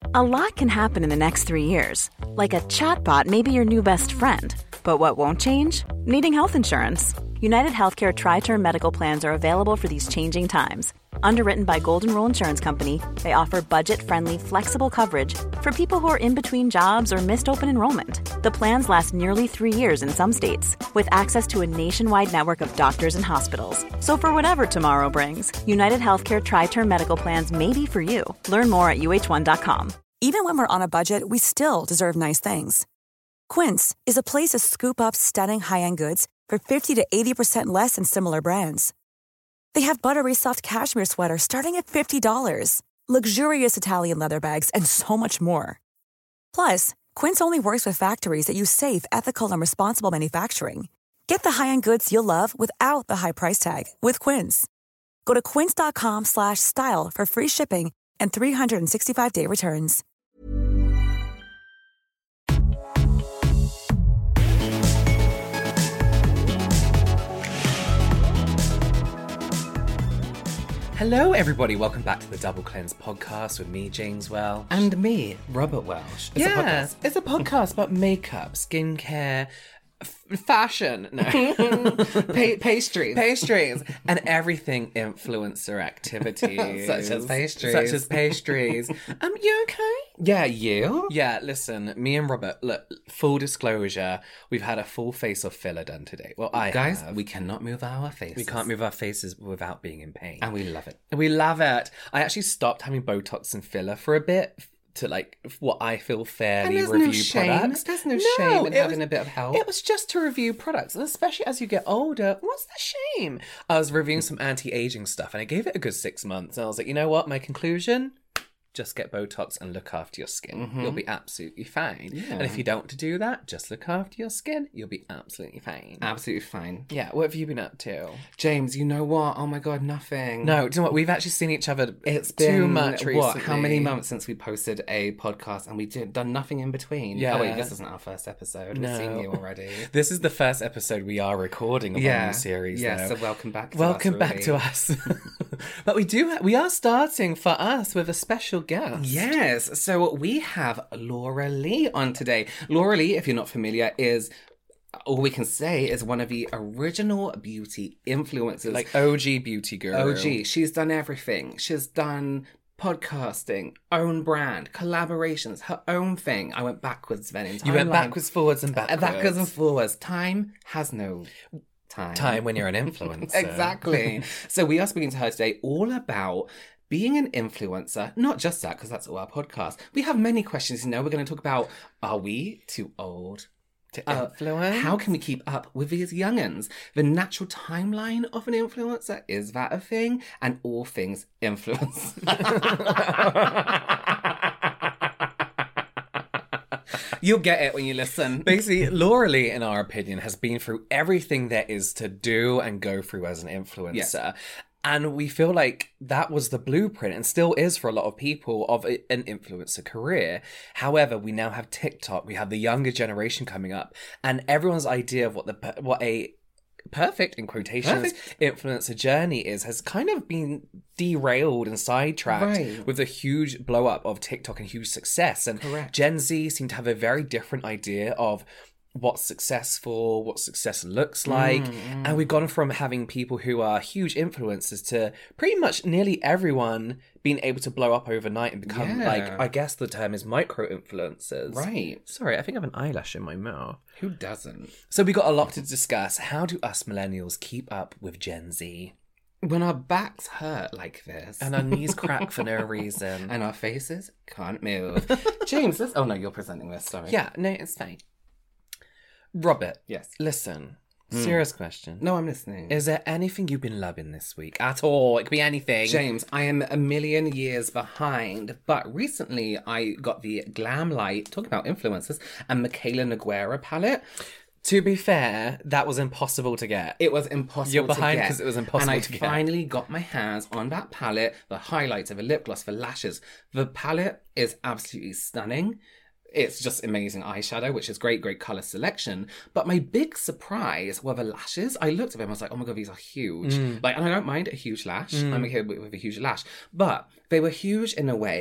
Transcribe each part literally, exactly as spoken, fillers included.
A lot can happen in the next three years. Like a chatbot may be your new best friend. But what won't change? Needing health insurance. United Healthcare Tri-Term Medical Plans are available for these changing times. Underwritten by Golden Rule Insurance Company, they offer budget-friendly, flexible coverage for people who are in between jobs or missed open enrollment. The plans last nearly three years in some states, with access to a nationwide network of doctors and hospitals. So for whatever tomorrow brings, United Healthcare Tri-Term Medical Plans may be for you. Learn more at U H one dot com. Even when we're on a budget, we still deserve nice things. Quince is a place to scoop up stunning high-end goods for fifty to eighty percent less than similar brands. They have buttery soft cashmere sweaters starting at fifty dollars, luxurious Italian leather bags, and so much more. Plus, Quince only works with factories that use safe, ethical, and responsible manufacturing. Get the high-end goods you'll love without the high price tag with Quince. Go to quince.com slash style for free shipping and three sixty-five day returns. Hello, everybody. Welcome back to the Double Cleanse podcast with me, James Welsh. And me, Robert Welsh. It's yeah, a podcast. It's a podcast about makeup, skincare, f- fashion, no, pa- pastries. pastries, and everything influencer activities. Such as pastries. Such as pastries. Um, you okay? Yeah, you? Yeah, listen, me and Robert, look, full disclosure, we've had a full face of filler done today. Well, I Guys, have. we cannot move our faces. We can't move our faces without being in pain. And we love it. We love it. I actually stopped having Botox and filler for a bit to like what I feel fairly And there's review no shame. products. There's no shame in it having was- a bit of help. It was just to review products, and especially as you get older, what's the shame? I was reviewing some anti-aging stuff, and I gave it a good six months, and I was like, you know what? My conclusion: just get Botox and look after your skin. Mm-hmm. You'll be absolutely fine. Yeah. And if you don't do that, just look after your skin. You'll be absolutely fine. Absolutely fine. Yeah. What have you been up to? James, you know what? Oh my God, nothing. No, do you know what? We've actually seen each other It's too been, much recently. what, how many months since we posted a podcast and we did done nothing in between? Yeah. Oh wait, this isn't our first episode. We've seen No. you already. This is the first episode we are recording of our new series. Yeah, though. so welcome back to Welcome us, back really. to us. But we do we are starting for us with a special guest. Yes, so we have Laura Lee on today. Laura Lee, if you're not familiar, is all we can say is one of the original beauty influencers. Like O G beauty guru. O G. She's done everything. She's done podcasting, own brand, collaborations, her own thing. I went backwards then in time. You went backwards, forwards, and backwards. Backwards and forwards. Time has no time. Time when you're an influencer. Exactly. So we are speaking to her today all about being an influencer, not just that, because that's all our podcast. We have many questions, you know. We're going to talk about, are we too old To Uh, influence? how can we keep up with these young'uns? The natural timeline of an influencer, is that a thing? And all things influence. You'll get it when you listen. Basically, Laura Lee, in our opinion, has been through everything there is to do and go through as an influencer. Yes. And we feel like that was the blueprint and still is for a lot of people of a- an influencer career. However, we now have TikTok, we have the younger generation coming up, and everyone's idea of what the per- what a perfect, in quotations, influencer journey is has kind of been derailed and sidetracked Right. with the huge blow up of TikTok and huge success. And Correct. Gen Z seem to have a very different idea of what's successful, what success looks like. And we've gone from having people who are huge influencers to pretty much nearly everyone being able to blow up overnight and become, Yeah. like, I guess the term is micro-influencers. Right. Sorry, I think I have an eyelash in my mouth. Who doesn't? So we got a lot to discuss. How do us millennials keep up with Gen Z? When our backs hurt like this. And our knees crack for no reason. and our faces can't move. James, let's... Oh no, you're presenting this, sorry. Yeah, no, it's fine. Robert, Yes. listen. Serious question. No, I'm listening. Is there anything you've been loving this week at all? It could be anything. James, I am a million years behind, but recently I got the Glam Light, talking about influencers, and Michaela Noguera palette. To be fair, that was impossible to get. It was impossible You're to behind get. 'cause it was impossible and to I get. finally got my hands on that palette, the highlighter, the lip gloss, the lashes. The palette is absolutely stunning. It's just amazing eyeshadow, which is great, great colour selection. But my big surprise were the lashes. I looked at them, I was like, oh my God, these are huge. Mm. Like, and I don't mind a huge lash. I'm okay with, with a huge lash. But they were huge in a way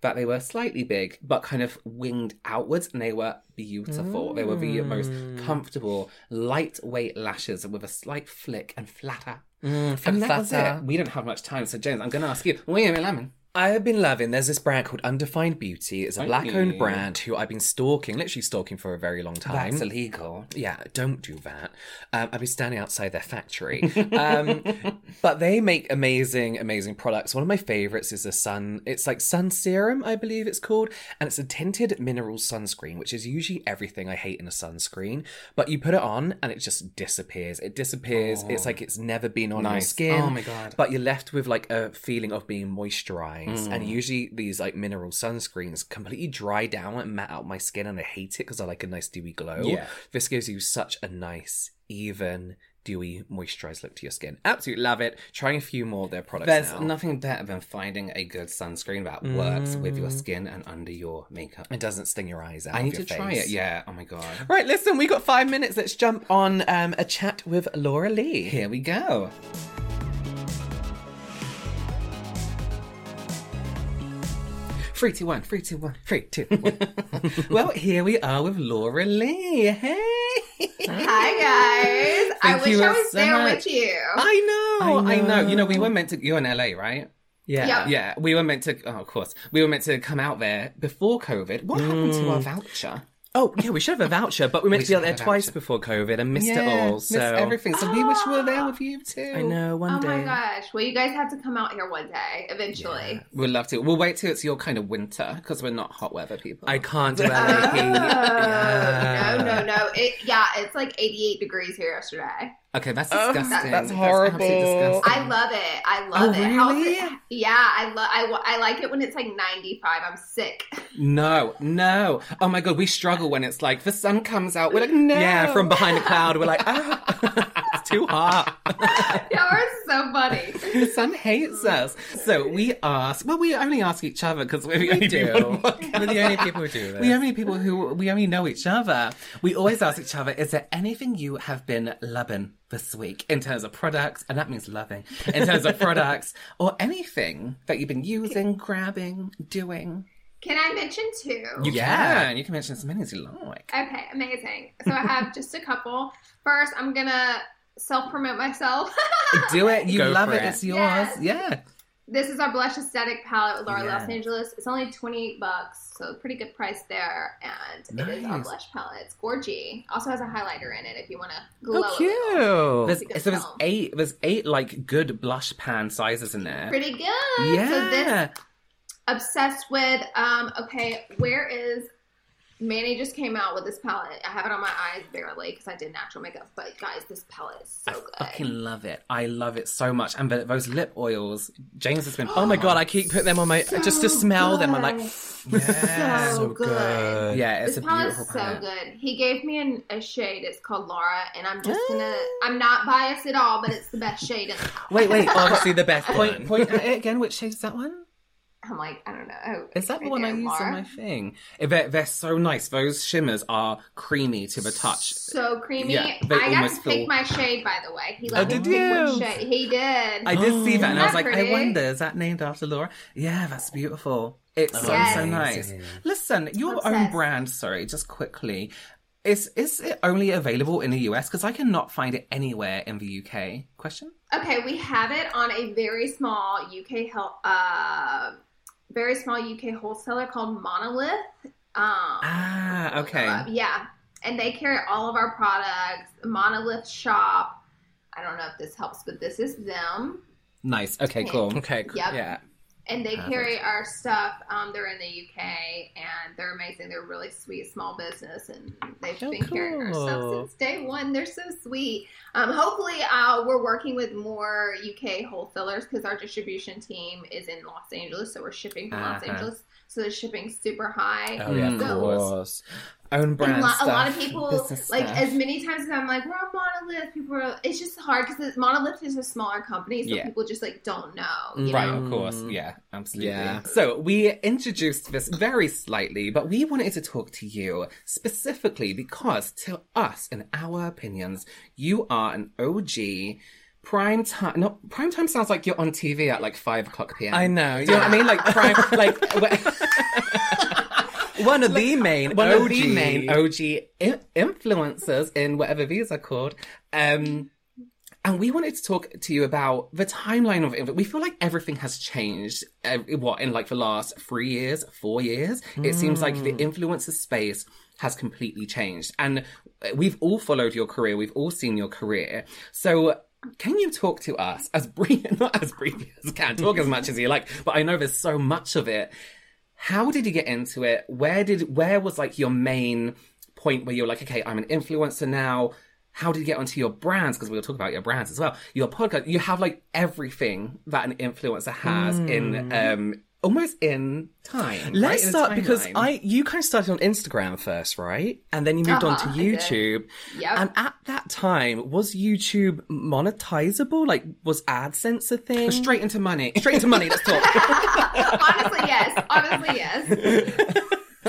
that they were slightly big, but kind of winged outwards, and they were beautiful. Mm. They were the most comfortable, lightweight lashes with a slight flick and flatter. Mm, and that was it. We don't have much time, so James, I'm going to ask you, what are you lemon? I have been loving, there's this brand called Undefined Beauty. It's a black-owned brand who I've been stalking, literally stalking for a very long time. That's illegal. Yeah, don't do that. Um, I've been standing outside their factory. um, but they make amazing, amazing products. One of my favourites is a sun, it's like sun serum, I believe it's called. And it's a tinted mineral sunscreen, which is usually everything I hate in a sunscreen. But you put it on and it just disappears. It disappears. Oh. It's like it's never been on nice. your skin. Oh my God. But you're left with like a feeling of being moisturised. Mm. And usually these like mineral sunscreens completely dry down and matte out my skin, and I hate it because I like a nice dewy glow. Yeah. This gives you such a nice, even, dewy, moisturised look to your skin. Absolutely love it. Trying a few more of their products There's now. nothing better than finding a good sunscreen that works mm. with your skin and under your makeup. It doesn't sting your eyes out. I need of your to face. try it. Yeah. Oh my God. Right, listen, we got five minutes. Let's jump on um, a chat with Laura Lee. Here we go. Three, two, one. Three, two, one. Three, two, one. Well, here we are with Laura Lee. Hey. Hi, guys. I wish I was so there much. with you. I know, I know. I know. You know, we were meant to... You're in L A, right? Yeah. Yep. Yeah, we were meant to... Oh, of course. We were meant to come out there before COVID. What mm. happened to our voucher? Oh, yeah, we should have a voucher, but we meant We to be out should there have a twice voucher. before COVID and missed yeah, it all. So missed everything. So we wish we were there with you too. I know, one Oh day. my gosh. Well, you guys have to come out here one day, eventually. Yeah. We'd love to. We'll wait till it's your kind of winter, because we're not hot weather people. I can't do Oh, L A heat. Yeah. no, no, no. It, yeah, it's like eighty-eight degrees here yesterday. Okay, that's Oh, disgusting. that's horrible. absolutely disgusting. I love it. I love Oh, it. really? How- yeah, I love. I, wa- I like it when it's like ninety-five. I'm sick. No, no. Oh my God, we struggle when it's like the sun comes out. We're like, no. Yeah, from behind a cloud, we're like, ah, it's too hot. Y'all are so funny. The sun hates us. So we ask, well, we only ask each other because we're the We only do. people. We're the only people who do this. We only people who we only know each other. We always ask each other, is there anything you have been loving this week in terms of products? And that means loving. In terms of products or anything that you've been using, grabbing, doing. Can I mention two? You Yeah. can. You can mention as many as you like. Okay, amazing. So I have just a couple. First, I'm gonna self-promote myself. Do it. You Go love for it. it. It's yours. Yes. Yeah. This is our Blush Aesthetic palette with Laura Yeah. Los Angeles. It's only twenty-eight bucks, so pretty good price there. And it is our Nice. blush palette. It's gorgy. Also has a highlighter in it if you want to glow Oh, a little. There's, Pretty good so there's film. eight. There's eight like good blush pan sizes in there. Pretty good. Yeah. So this, obsessed with, um, okay, where is, Manny just came out with this palette. I have it on my eyes barely because I did natural makeup. But guys, this palette is so I good. fucking love it. I love it so much. And the, those lip oils, James has been. Oh my God, I keep putting them on my, So just to smell them. I'm like, good. yeah, So good. Yeah, it's This a palette's beautiful so palette. good. He gave me an, a shade. It's called Laura, and I'm just gonna. Ah. I'm not biased at all, but it's the best shade in the palette. Wait, wait. obviously the best Point, one. point at it again. Which shade is that one? I'm like, I don't know. Oh, Is that the right one I there, use Laura. on my thing? They're, they're so nice. Those shimmers are creamy to the touch. So creamy. Yeah, they I got almost to pick feel- my shade, by the way. He let me did pick you? which shade. He did. I did see that, and I was Isn't like, that I pretty? wonder, is that named after Laura? Yeah, that's beautiful. It's so, Yes. so nice. Listen, your own Obsessed. brand, sorry, just quickly, is is it only available in the U S? Because I cannot find it anywhere in the U K. Question? Okay, we have it on a very small U K hel- uh, very small U K wholesaler called Monolith. Um, Ah, okay. uh, yeah, and they carry all of our products. Monolith Shop. I don't know if this helps, but this is them, Nice. Okay, cool. Okay, cool. Yep. Yeah. and they Perfect. carry our stuff. Um, they're in the U K, and they're amazing. They're a really sweet small business, and they've Oh, been carrying our cool. stuff since day one. They're so sweet. Um, hopefully, uh, we're working with more U K wholesalers because our distribution team is in Los Angeles, so we're shipping from Los Uh-huh. Angeles. So the shipping's super high. Oh, yeah, of Mm. course. Own And brand a lot, stuff. a lot of people, business like, stuff. as many times as I'm like, we're on Monolith, people are, it's just hard because Monolith is a smaller company, so Yeah. people just, like, don't know, you Right, know? of course. Yeah, absolutely. Yeah. So we introduced this very slightly, but we wanted to talk to you specifically because, to us, in our opinions, you are an O G. Prime time, no, prime time sounds like you're on T V at like five o'clock p m. I know. Do you know what I mean? Like prime, like. One of the main One O G. of the main O G in- influencers in whatever these are called. Um, and we wanted to talk to you about the timeline of it. We feel like everything has changed, uh, what, in like the last three years, four years? Mm. It seems like the influencer space has completely changed. And we've all followed your career. We've all seen your career. So can you talk to us, as brief, not as brief as you can, talk as much as you like, but I know there's so much of it. How did you get into it? Where did, where was like your main point where you're like, okay, I'm an influencer now. How did you get onto your brands? Because we'll talk about your brands as well. Your podcast, you have like everything that an influencer has mm. in, um, almost in time. Let's right? start because I, you kind of started on Instagram first, right? And then you moved uh-huh, on to YouTube. Yep. And at that time, was YouTube monetizable? Like, was AdSense a thing? Straight into money. Straight into money, let's talk. Honestly, yes. Honestly, yes.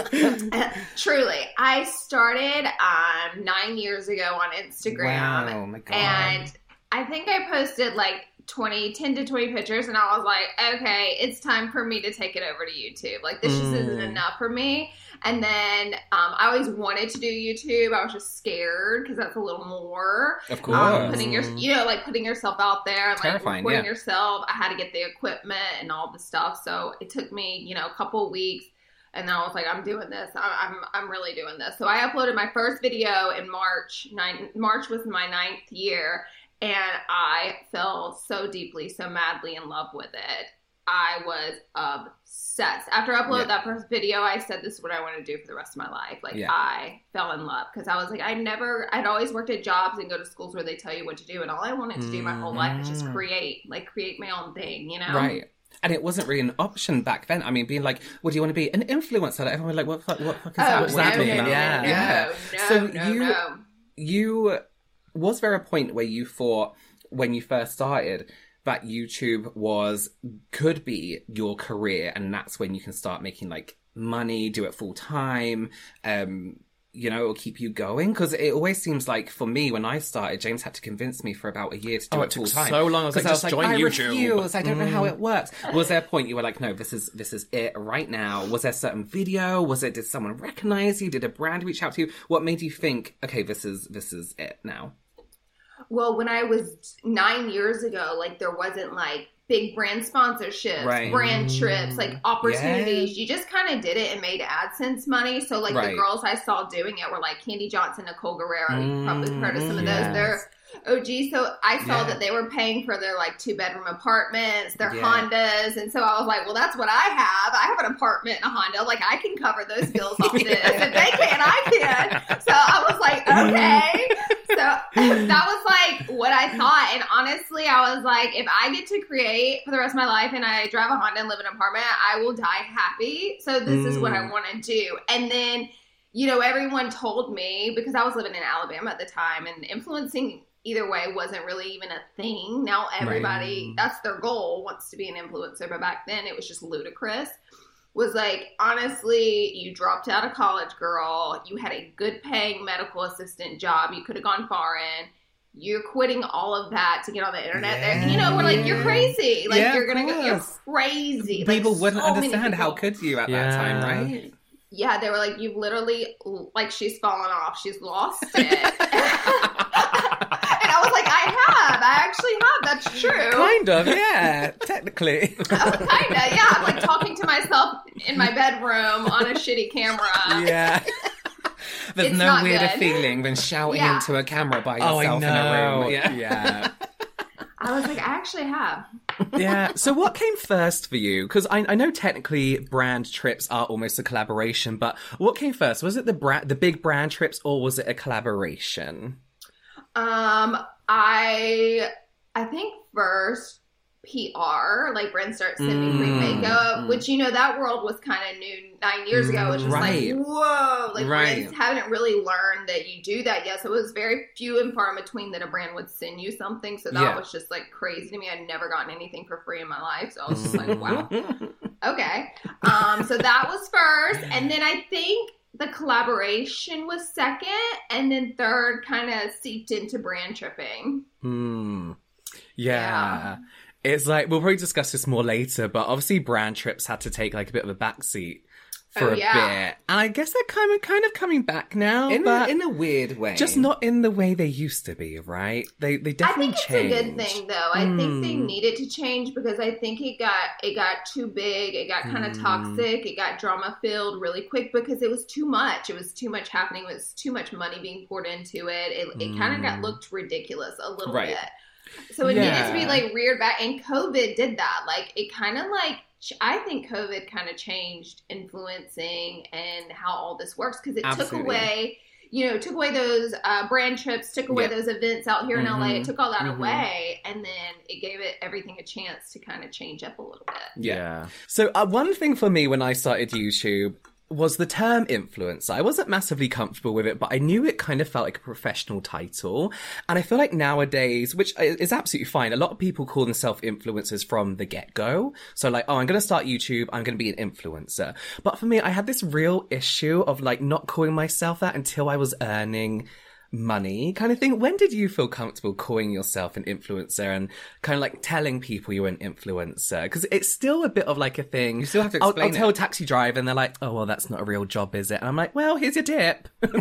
Truly. I started um, nine years ago on Instagram. Wow, my God. And I think I posted like twenty, ten to twenty pictures, and I was like, okay, it's time for me to take it over to YouTube. Like, this mm. just isn't enough for me. And then um, I always wanted to do YouTube. I was just scared because that's a little more. Of course. Um, putting your, you know, like putting yourself out there and like Terrifying, recording yeah. yourself. I had to get the equipment and all the stuff. So it took me, you know, a couple of weeks. And then I was like, I'm doing this. I'm, I'm, I'm really doing this. So I uploaded my first video in March. Nine, March was my ninth year. And I fell so deeply, so madly in love with it. I was obsessed. After I uploaded yeah. that first video, I said, this is what I want to do for the rest of my life. Like, yeah. I fell in love because I was like, I never, I'd always worked at jobs and go to schools where they tell you what to do. And all I wanted to do my whole life was just create, like create my own thing, you know? Right. And it wasn't really an option back then. I mean, being like, what do you want to be? An influencer. Like, everyone was like, what, what, what fuck is oh, that? What's no, that no, mean? no, Yeah. No, yeah. No, so no, you, no. you, was there a point where you thought, when you first started, that YouTube was, could be your career, and that's when you can start making like money, do it full time, um, you know, it'll keep you going? Because it always seems like, for me, when I started, James had to convince me for about a year to do oh, it, it full time. So long, I was like, just I was join like, YouTube. I refuse. I don't mm. know how it works. Was there a point you were like, no, this is this is it right now? Was there a certain video? Was it? Did someone recognize you? Did a brand reach out to you? What made you think, okay, this is this is it now? Well, when I was nine years ago, like there wasn't like big brand sponsorships, right. brand trips, like opportunities. Yeah. You just kind of did it and made AdSense money. So like right. the girls I saw doing it were like Candy Johnson, Nicole Guerrero. Mm, You've probably heard of some of yes. those. They're O G. So I saw yeah. that they were paying for their like two bedroom apartments, their yeah. Hondas. And so I was like, well, that's what I have. I have an apartment and a Honda. Like I can cover those bills off this. If they can, I can. So I was like, okay. So that was like what I thought. And honestly, I was like, if I get to create for the rest of my life and I drive a Honda and live in an apartment, I will die happy. So this mm. is what I want to do. And then, you know, everyone told me, because I was living in Alabama at the time, and influencing either way wasn't really even a thing. Now everybody, right. that's their goal, wants to be an influencer. But back then it was just ludicrous. Was like, honestly, you dropped out of college, girl. You had a good paying medical assistant job. You could have gone foreign. You're quitting all of that to get on the internet. Yeah, there. You know, we're like, you're crazy. Like, yeah, you're going to go, you're crazy. People like, wouldn't so understand. How could you at yeah. that time, right? Yeah, they were like, you've literally, like, she's fallen off. She's lost it. I was like, I have. I actually have. That's true. Kind of, yeah. Technically. Oh, kind of, yeah. I'm like talking to myself in my bedroom on a shitty camera. Yeah. There's It's no not weirder good. feeling than shouting Yeah. into a camera by Oh, I yourself in a know. room. Yeah. Yeah. I was like, I actually have. Yeah. So what came first for you? Because I, I know technically brand trips are almost a collaboration, but what came first? Was it the brand, the big brand trips, or was it a collaboration? Um, I, I think first P R, like brand started sending free Mm. makeup, which, you know, that world was kind of new nine years ago. It was just Right. like, whoa, like Right. brands haven't really learned that you do that yet. So it was very few and far in between that a brand would send you something. So that Yeah. was just like crazy to me. I'd never gotten anything for free in my life. So I was just like, wow. Okay. Um, so that was first. And then I think the collaboration was second. And then third kind of seeped into brand tripping. Hmm. Yeah. Yeah. It's like, we'll probably discuss this more later, but obviously brand trips had to take like a bit of a backseat for Oh, a yeah. bit. And I guess they're kind of kind of coming back now, In, but a, in a weird way. just not in the way they used to be, right? They they I definitely think it's changed. a good thing, though. I think they Mm. needed to change because I think it got it got too big. It got kind of Mm. toxic. It got drama filled really quick because it was too much. It was too much happening. It was too much money being poured into it. It, it kind of got Mm. looked ridiculous a little Right. bit. So it needed to be Yeah. like reared back. And COVID did that. Like it kind of like I think COVID kind of changed influencing and how all this works because it Absolutely. took away. You know, took away those uh, brand trips, took away Yep. those events out here in L A. Mm-hmm. It took all that Mhm. away, and then it gave it everything a chance to kind of change up a little bit. Yeah. So uh, one thing for me when I started YouTube was the term influencer. I wasn't massively comfortable with it, but I knew it kind of felt like a professional title. And I feel like nowadays, which is absolutely fine, a lot of people call themselves influencers from the get-go. So like, oh, I'm going to start YouTube, I'm going to be an influencer. But for me, I had this real issue of like not calling myself that until I was earning money kind of thing. When did you feel comfortable calling yourself an influencer and kind of like telling people you're an influencer? Because it's still a bit of like a thing. You still have to I'll, explain I'll tell it. a taxi driver and they're like, oh, well, that's not a real job, is it? And I'm like, well, here's your tip. My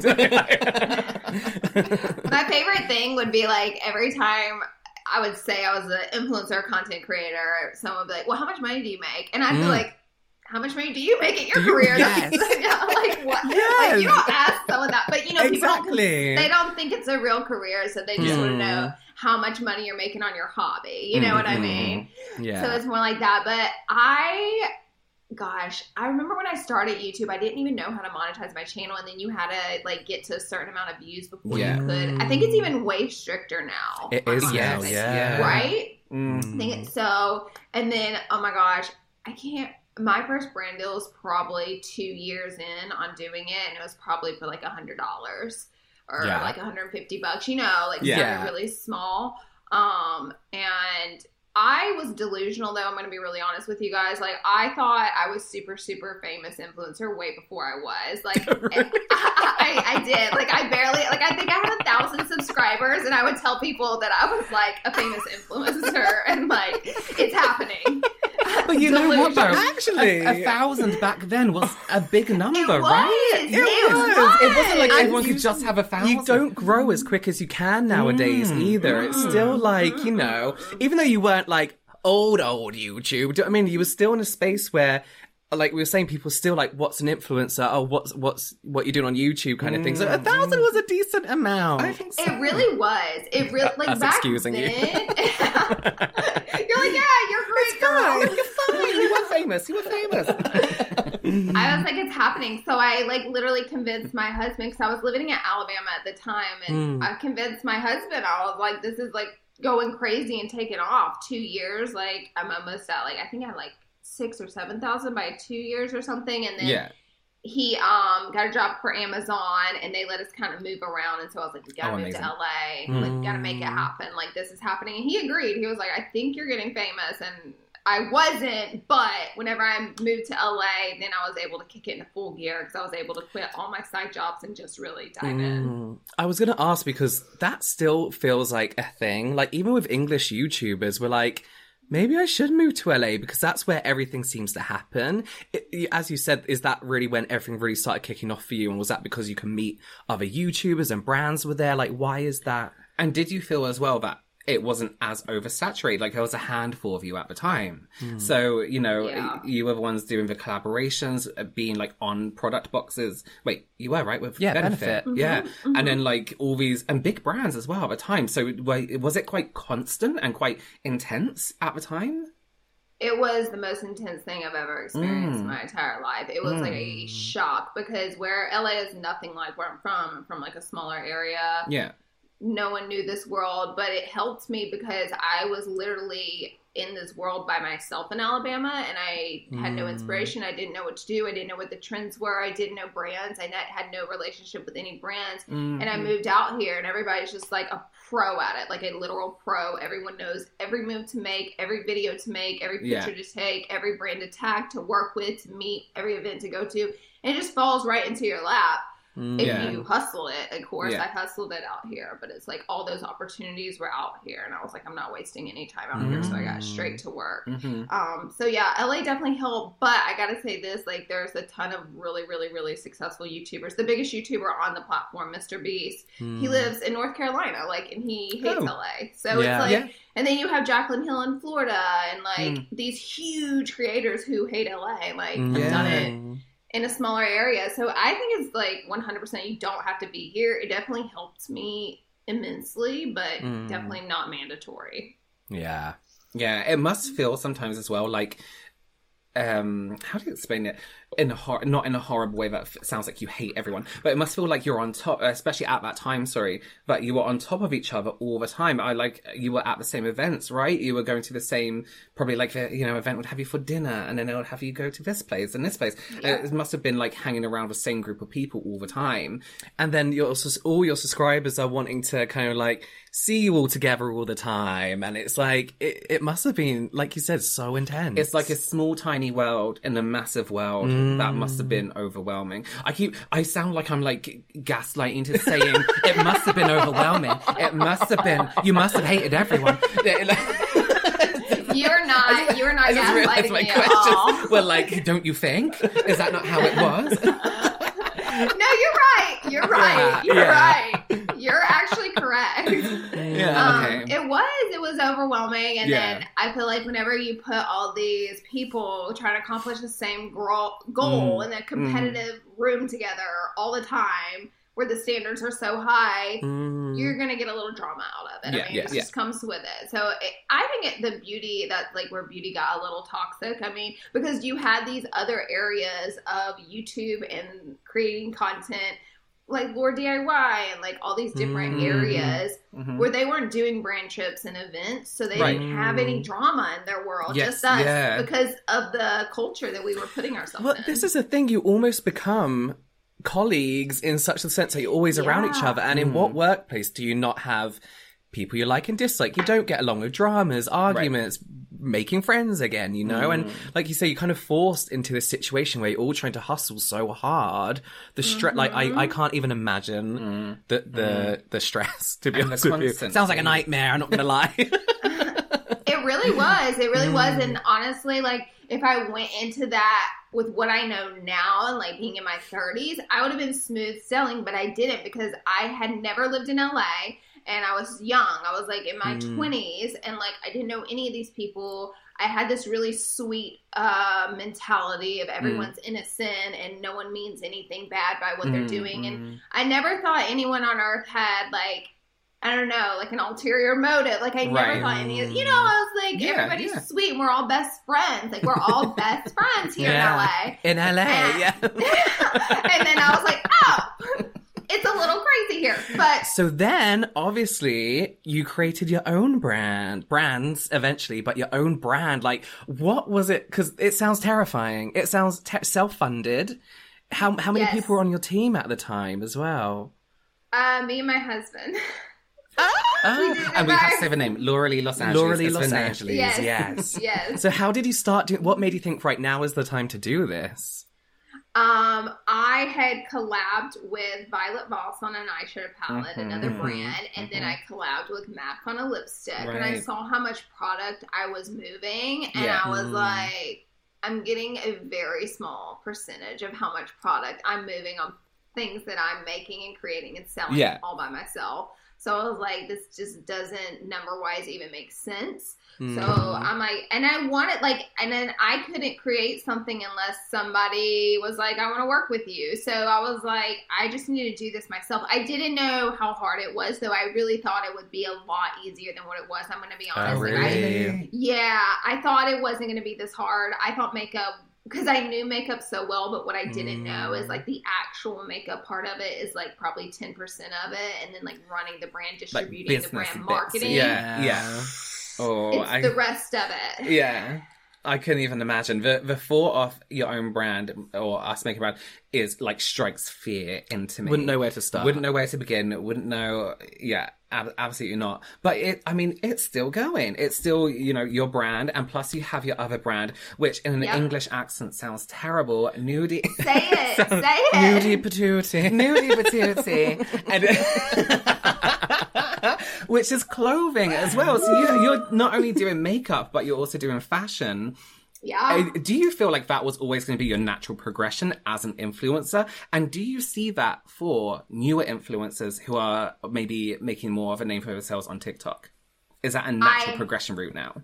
favorite thing would be like every time I would say I was an influencer or content creator, someone would be like, well, how much money do you make? And I'd be Mm. like, how much money do you make in your Do you- career? Yes. like what? Yes. Like you don't ask someone that, but you know, people don't, Exactly. they don't think it's a real career, so they just want to Mm. know how much money you're making on your hobby. You know what I Mhm. mean? Yeah. So it's more like that. But I, gosh, I remember when I started YouTube, I didn't even know how to monetize my channel, and then you had to like get to a certain amount of views before Yeah. you could. I think it's even way stricter now. It is honestly. now, yeah. Right? Mm. I think it's so. And then, oh my gosh, I can't. My first brand deal was probably two years in on doing it, and it was probably for like a hundred dollars or Yeah. like a hundred and fifty bucks. You know, like Yeah. started really small. Um, and I was delusional, though. I'm going to be really honest with you guys. Like, I thought I was super, super famous influencer way before I was. Like, I, I did. Like, I barely, like, I think I had a thousand subscribers, and I would tell people that I was like a famous influencer, and like, it's happening. But you know what, though? Delusion. Actually, A, a thousand back then was a big number, It was. right? It was. It wasn't like And everyone you- could just have a thousand. you don't grow as quick as you can nowadays Mm. either. It's still like, you know, even though you weren't like old, old YouTube, do you know what I mean? You were still in a space where, like we were saying, people still like, what's an influencer? Oh, what's what's what you're doing on YouTube kind of thing. So a thousand was a decent amount. I think so. It really was. It really, like, Us back excusing you. then. You're like, yeah, you're great, girl. You're fine. You were famous. You were famous. I was like, it's happening. So I like literally convinced my husband, because I was living in Alabama at the time, and Mm. I convinced my husband. I was like, this is like going crazy and taking off. Two years, like I'm almost at like I think I had like six or seven thousand by two years or something, and then Yeah. he um got a job for Amazon, and they let us kind of move around. And so I was like, we gotta Oh, move amazing. to L A, like we gotta make it Mm. happen. Like this is happening, and he agreed. He was like, I think you're getting famous, and I wasn't, but whenever I moved to L A, then I was able to kick it into full gear because I was able to quit all my side jobs and just really dive in. Mm. I was going to ask because that still feels like a thing. Like, even with English YouTubers, we're like, maybe I should move to L A because that's where everything seems to happen. It, as you said, is that really when everything really started kicking off for you? And was that because you can meet other YouTubers and brands were there? Like, why is that? And did you feel as well that it wasn't as oversaturated? Like there was a handful of you at the time. So, you know, Yeah. you were the ones doing the collaborations, uh, being like on product boxes. Wait, you were, right? With Yeah, Benefit. Benefit. Yeah. Mm-hmm. And then like all these, and big brands as well at the time. So were- was it quite constant and quite intense at the time? It was the most intense thing I've ever experienced Mm. in my entire life. It was like a Mm. shock because where L A is nothing like where I'm from. I'm from like a smaller area. Yeah. No one knew this world, but it helped me because I was literally in this world by myself in Alabama, and I had no Mm. inspiration. I didn't know what to do. I didn't know what the trends were. I didn't know brands. I net- had no relationship with any brands. And I moved out here, and everybody's just like a pro at it, like a literal pro. Everyone knows every move to make, every video to make, every Yeah. picture to take, every brand to tag, to work with, to meet, every event to go to. And it just falls right into your lap. if Yeah. you hustle it. Of course, Yeah. I hustled it out here, but it's like all those opportunities were out here, and I was like, I'm not wasting any time out here, so I got straight to work. Mm-hmm. Um, so yeah, L A definitely helped, but I gotta say this, like, there's a ton of really, really, really successful YouTubers. The biggest YouTuber on the platform, Mister Beast, he lives in North Carolina, like, and he hates Oh. L A. So Yeah. it's like, Yeah. and then you have Jaclyn Hill in Florida, and like Mm. these huge creators who hate L A, like, Mm. have done Yeah. it in a smaller area. So I think it's like one hundred percent you don't have to be here. It definitely helped me immensely, but Mm. definitely not mandatory. Yeah. Yeah, it must feel sometimes as well like, um, how do you explain it? In a hor- not in a horrible way that f- sounds like you hate everyone, but it must feel like you're on top, especially at that time. Sorry, but you were on top of each other all the time. I like you were at the same events, right? You were going to the same, probably like the you know event would have you for dinner, and then it would have you go to this place and this place. Yeah. It must have been like hanging around the same group of people all the time. And then your sus- all your subscribers are wanting to kind of like see you all together all the time, and it's like it, it must have been, like you said, so intense. It's like a small, tiny world in a massive world. That must have been overwhelming. I keep, I sound like I'm like gaslighting to saying it must have been overwhelming. It must have been, you must have hated everyone. You're not. You're not I just realized gaslighting my me at all. questions were like, don't you think? Is that not how it was? No, you're right. You're right. Yeah, You're yeah. right. You're actually correct. Yeah, Um, okay. It was. It was overwhelming. And Yeah. then I feel like whenever you put all these people trying to accomplish the same gro- goal Mm. in a competitive room together all the time, where the standards are so high, Mm. you're going to get a little drama out of it. Yeah, I mean, yeah, it yeah. just comes with it. So it, I think it, the beauty that, like, where beauty got a little toxic, I mean, because you had these other areas of YouTube and creating content, like Lord D I Y and like all these different Mm. areas Mhm. where they weren't doing brand trips and events, so they Right. didn't have any drama in their world, Yes, just us, yeah. because of the culture that we were putting ourselves Well, in. this is the thing. You almost become colleagues in such a sense that you're always around each Yeah. other. And in what workplace do you not have people you like and dislike? You don't get along with dramas, arguments, making friends again, you know? And like you say, you're kind of forced into this situation where you're all trying to hustle so hard. The stress, like, I, I can't even imagine the, the, the stress, to be And the honest with you. constant- Sounds like a nightmare, I'm not going to lie. It really was. It really was. And honestly, like, if I went into that with what I know now and like being in my thirties, I would have been smooth sailing, but I didn't because I had never lived in L A and I was young. I was like in my Mm. twenties and like I didn't know any of these people. I had this really sweet uh, mentality of everyone's innocent and no one means anything bad by what they're Mm, doing. And mm. I never thought anyone on earth had like, I don't know, like an ulterior motive. Like I never Right. thought any of, you know, I was like, Yeah, everybody's yeah. sweet and we're all best friends. Like we're all best friends here Yeah. In L A, And- yeah. in L A. And then I was like, oh, it's a little crazy here. But So then, obviously, you created your own brand, brands eventually, but your own brand. Like, what was it? Because it sounds terrifying. It sounds te- self-funded. How how many Yes. people were on your team at the time as well? uh, me and my husband. Oh, did it And we have right. to say the name, Laura Lee Los Angeles. Laura Lee It's Los the name. Angeles. Yes. Yes. Yes. So how did you start doing? What made you think right now is the time to do this? Um, I had collabed with Violet Voss on an eyeshadow palette, Mhm, another mhm, brand, and then I collabed with MAC on a lipstick, and I Right. saw how much product I was moving, and Yeah. I was Mm. like, I'm getting a very small percentage of how much product I'm moving on things that I'm making and creating and selling Yeah. all by myself. So I was like, this just doesn't number-wise even make sense. So Mhm. I'm like, and I wanted like, and then I couldn't create something unless somebody was like, I want to work with you. So I was like, I just need to do this myself. I didn't know how hard it was, though. I really thought it would be a lot easier than what it was. I'm going to be Oh, honest. Like, I, really? yeah, I thought it wasn't going to be this hard. I thought makeup, because I knew makeup so well, but what I didn't know is like the actual makeup part of it is like probably ten percent of it. And then like running the brand, Like distributing the business brand bits. marketing. Yeah. Yeah. Oh, It's I, the rest of it. yeah. I couldn't even imagine. The the thought of your own brand or us making a brand is like strikes fear into me. Wouldn't know where to start. Wouldn't know where to begin. Wouldn't know. Yeah, ab- absolutely not. But it, I mean, it's still going. It's still, you know, your brand. And plus you have your other brand, which in an yep. English accent sounds terrible. Nudie. Say it. Say it. Nudie patootie. Nudie patootie. And which is clothing as well. So you, you're not only doing makeup, but you're also doing fashion. Yeah. Do you feel like that was always going to be your natural progression as an influencer? And do you see that for newer influencers who are maybe making more of a name for themselves on TikTok? Is that a natural I, progression route now?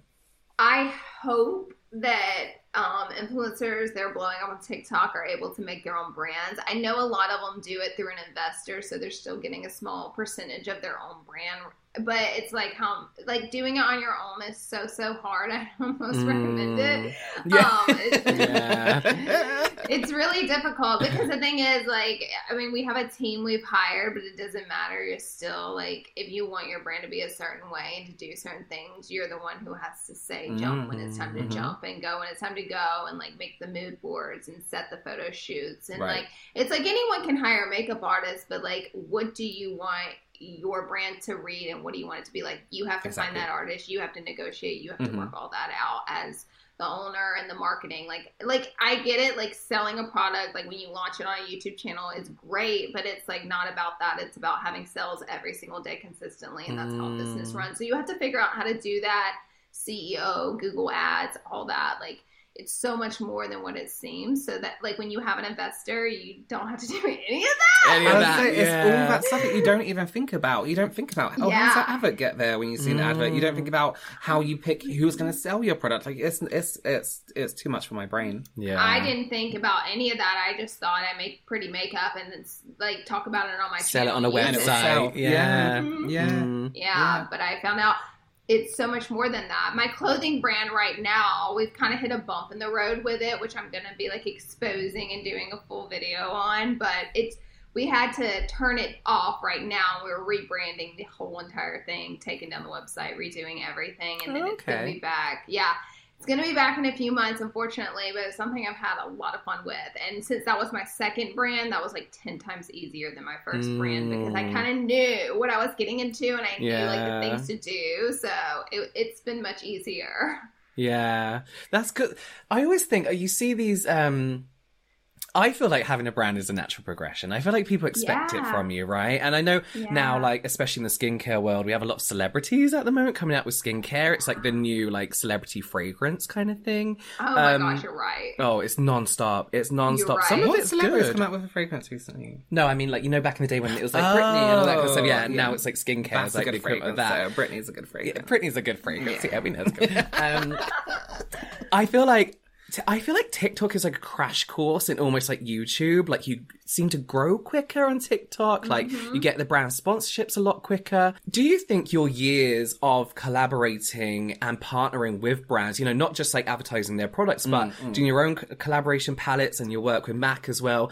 I hope that um, influencers that are blowing up on TikTok are able to make their own brands. I know a lot of them do it through an investor, so they're still getting a small percentage of their own brand. But it's like how like doing it on your own is so so hard. I almost mm. recommend it. Yeah. Um, it's, yeah. It's really difficult because the thing is, like, I mean, we have a team we've hired, but it doesn't matter. You're still like, if you want your brand to be a certain way and to do certain things, you're the one who has to say jump mm-hmm. when it's time to mm-hmm. jump and go when it's time to go and like make the mood boards and set the photo shoots and right. like it's like anyone can hire a makeup artist, but like, what do you want your brand to read and what do you want it to be like? You have to exactly. find that artist, you have to negotiate, you have mm-hmm. to work all that out as the owner and the marketing. Like like I get it, like selling a product, like when you launch it on a YouTube channel is great, but it's like not about that. It's about having sales every single day consistently, and that's mm. how business runs. So you have to figure out how to do that. C E O, Google Ads, all that. Like it's so much more than what it seems. So that, like, when you have an investor, you don't have to do any of that. Any of that. It's yeah. all that stuff that you don't even think about. You don't think about, oh, yeah. how does that advert get there when you see an mm. advert? You don't think about how you pick who's going to sell your product. Like, it's it's it's it's too much for my brain. Yeah. I didn't think about any of that. I just thought I make pretty makeup and it's, like, talk about it on my Sell channel. Sell it on a website. Yeah. Yeah. Mm-hmm. Yeah. Mm-hmm. yeah. Yeah. But I found out it's so much more than that. My clothing brand right now, we've kind of hit a bump in the road with it, which I'm going to be like exposing and doing a full video on. But it's we had to turn it off right now. We're rebranding the whole entire thing, taking down the website, redoing everything, and then okay. it's going to be back. Yeah. It's going to be back in a few months, unfortunately, but it's something I've had a lot of fun with. And since that was my second brand, that was like ten times easier than my first mm. brand because I kind of knew what I was getting into and I yeah. knew like the things to do. So it, it's been much easier. Yeah, that's good. I always think, you see these... um I feel like having a brand is a natural progression. I feel like people expect yeah. it from you, right? And I know yeah. now, like, especially in the skincare world, we have a lot of celebrities at the moment coming out with skincare. It's like the new, like, celebrity fragrance kind of thing. Oh my um, gosh, you're right. Oh, it's nonstop. It's nonstop. Right. Some of what it's celebrities good. come out with a fragrance recently? No, I mean, like, you know, back in the day when it was like oh, Britney and all that kind of stuff. Yeah, and yeah. now it's like skincare. That's it's like a good fragrance. That. So Britney's a good fragrance. Yeah, Britney's a good fragrance. Yeah, yeah we know it's good. um, I feel like I feel like TikTok is like a crash course in almost like YouTube. Like you seem to grow quicker on TikTok. Like mm-hmm. you get the brand sponsorships a lot quicker. Do you think your years of collaborating and partnering with brands, you know, not just like advertising their products, but mm-hmm. doing your own collaboration palettes and your work with MAC as well,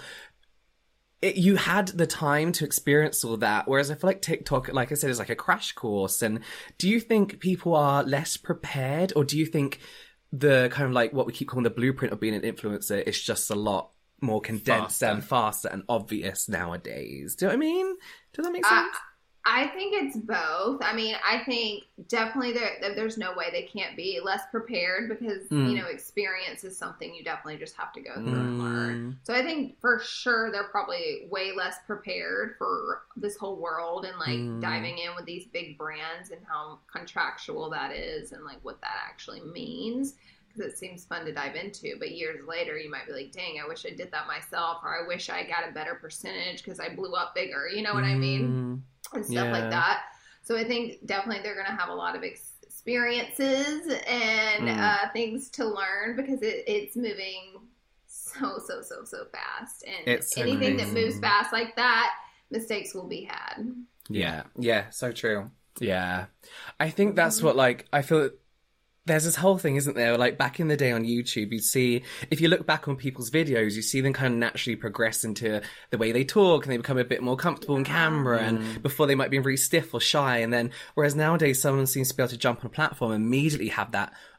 It, you had the time to experience all that, whereas I feel like TikTok, like I said, is like a crash course. And do you think people are less prepared, or do you think the kind of like what we keep calling the blueprint of being an influencer is just a lot more condensed faster. and faster and obvious nowadays? Do you know what I mean? Does that make sense? Uh, I think it's both. I mean, I think definitely there, there's no way they can't be less prepared because, mm. you know, experience is something you definitely just have to go through mm. and learn. So I think for sure they're probably way less prepared for this whole world and like mm. diving in with these big brands and how contractual that is and like what that actually means. Because it seems fun to dive into, but years later you might be like, dang, I wish I did that myself, or I wish I got a better percentage because I blew up bigger. You know what mm. I mean? And stuff yeah. like that. So I think definitely they're going to have a lot of ex- experiences and mm. uh, things to learn because it, it's moving so, so, so, so fast. And it's so anything amazing. that moves fast like that, mistakes will be had. Yeah. Yeah, so true. Yeah. I think that's what, like, I feel there's this whole thing, isn't there? Like back in the day on YouTube, you see, if you look back on people's videos, you see them kind of naturally progress into the way they talk and they become a bit more comfortable on camera. Mm. And before they might be really stiff or shy. And then, whereas nowadays someone seems to be able to jump on a platform and immediately have that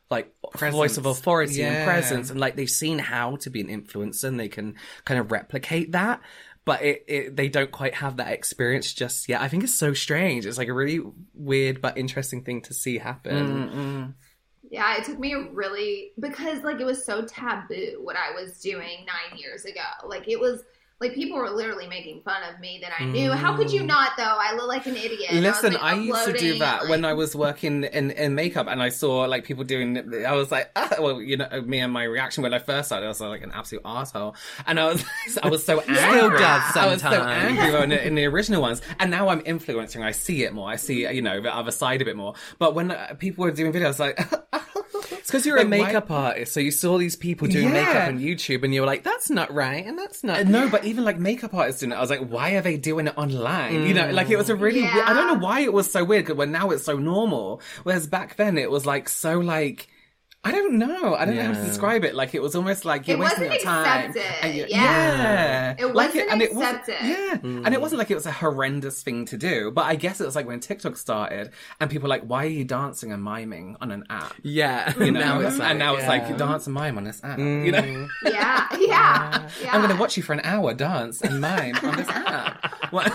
like Presence. voice of authority Yeah. and presence, and like they've seen how to be an influencer and they can kind of replicate that, but it, it they don't quite have that experience just yet. I think it's so strange. It's like a really weird but interesting thing to see happen. Mm-mm. Yeah, it took me a really, because like it was so taboo what I was doing nine years ago. Like it was, like people were literally making fun of me that I knew. How could you not though? I look like an idiot. Listen, I, I, was, like, used to do uploading, that like- when I was working in, in makeup, and I saw like people doing. I was like, ah, well, you know, me and my reaction when I first started, I was like an absolute asshole, and I was, I was so angry. Still does I was so sometimes. angry when, in the original ones, and now I'm influencing. I see it more. I see, you know, the other side a bit more. But when uh, people were doing videos, like. It's because you're Like, a why- makeup artist, so you saw these people doing Yeah. makeup on YouTube, and you were like, "That's not right," and that's not. Uh, No, but even like makeup artists doing it, I was like, why are they doing it online? You know, like it was a really, Yeah. weird, I don't know why it was so weird, because now it's so normal. Whereas back then it was like so like, I don't know. I don't know how to Yeah. describe it. Like it was almost like you're It wasting your wasn't time. accepted, And you- yeah. It Like wasn't and it wasn't- accepted. Yeah, and it wasn't like it was a horrendous thing to do. But I guess it was like when TikTok started, and people were like, why are you dancing and miming on an app? Yeah, You know, now it's like, and now it's yeah. like dance and mime on this app. You know. Yeah, yeah, yeah. I'm going to watch you for an hour dance and mime on this app. What?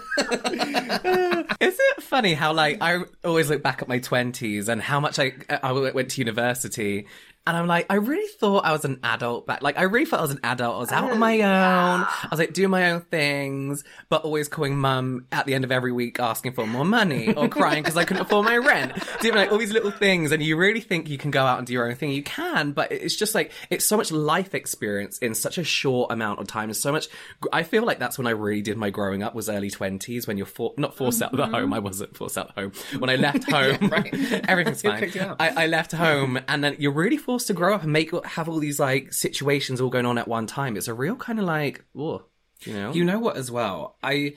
Is it funny how like I always look back at my twenties and how much I I went to university, and I'm like, I really thought I was an adult back. Like I really thought I was an adult. I was out on my own. I was like doing my own things, but always calling mum at the end of every week asking for more money or crying because I couldn't afford my rent. Doing like all these little things, and you really think you can go out and do your own thing. You can, but it's just like it's so much life experience in such a short amount of time. There's so much. I feel like that's when I really did my growing up, was early twenties, when you're for, not forced out of the home. I wasn't forced out of the home. When I left home, Yeah, right. everything's You fine. picked it up. I, I left home, and then you're really forced to grow up and make have all these like situations all going on at one time. It's a real kind of like, oh, you know, You know what as well? I...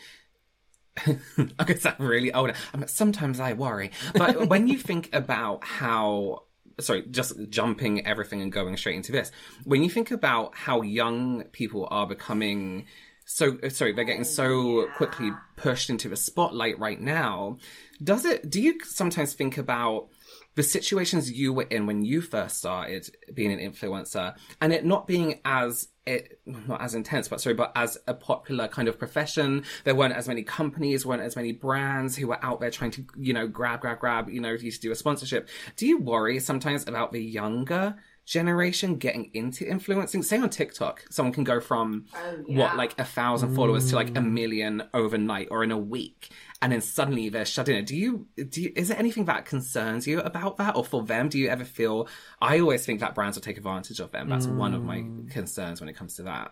I guess I'm really old. I mean, sometimes I worry. But when you think about how... Sorry, just jumping everything and going straight into this. When you think about how young people are becoming... So, sorry, they're getting so quickly pushed into the spotlight right now. Does it... Do you sometimes think about the situations you were in when you first started being an influencer, and it not being as it not as intense, but sorry, but as a popular kind of profession? There weren't as many companies, weren't as many brands who were out there trying to, you know, grab, grab, grab, you know, used to do a sponsorship. Do you worry sometimes about the younger generation getting into influencing? Say on TikTok, someone can go from Oh, yeah. what, like a thousand followers to like a million overnight or in a week, and then suddenly they're shut in. Do you, do you, is there anything that concerns you about that, or for them? Do you ever feel, I always think that brands will take advantage of them. That's one of my concerns when it comes to that.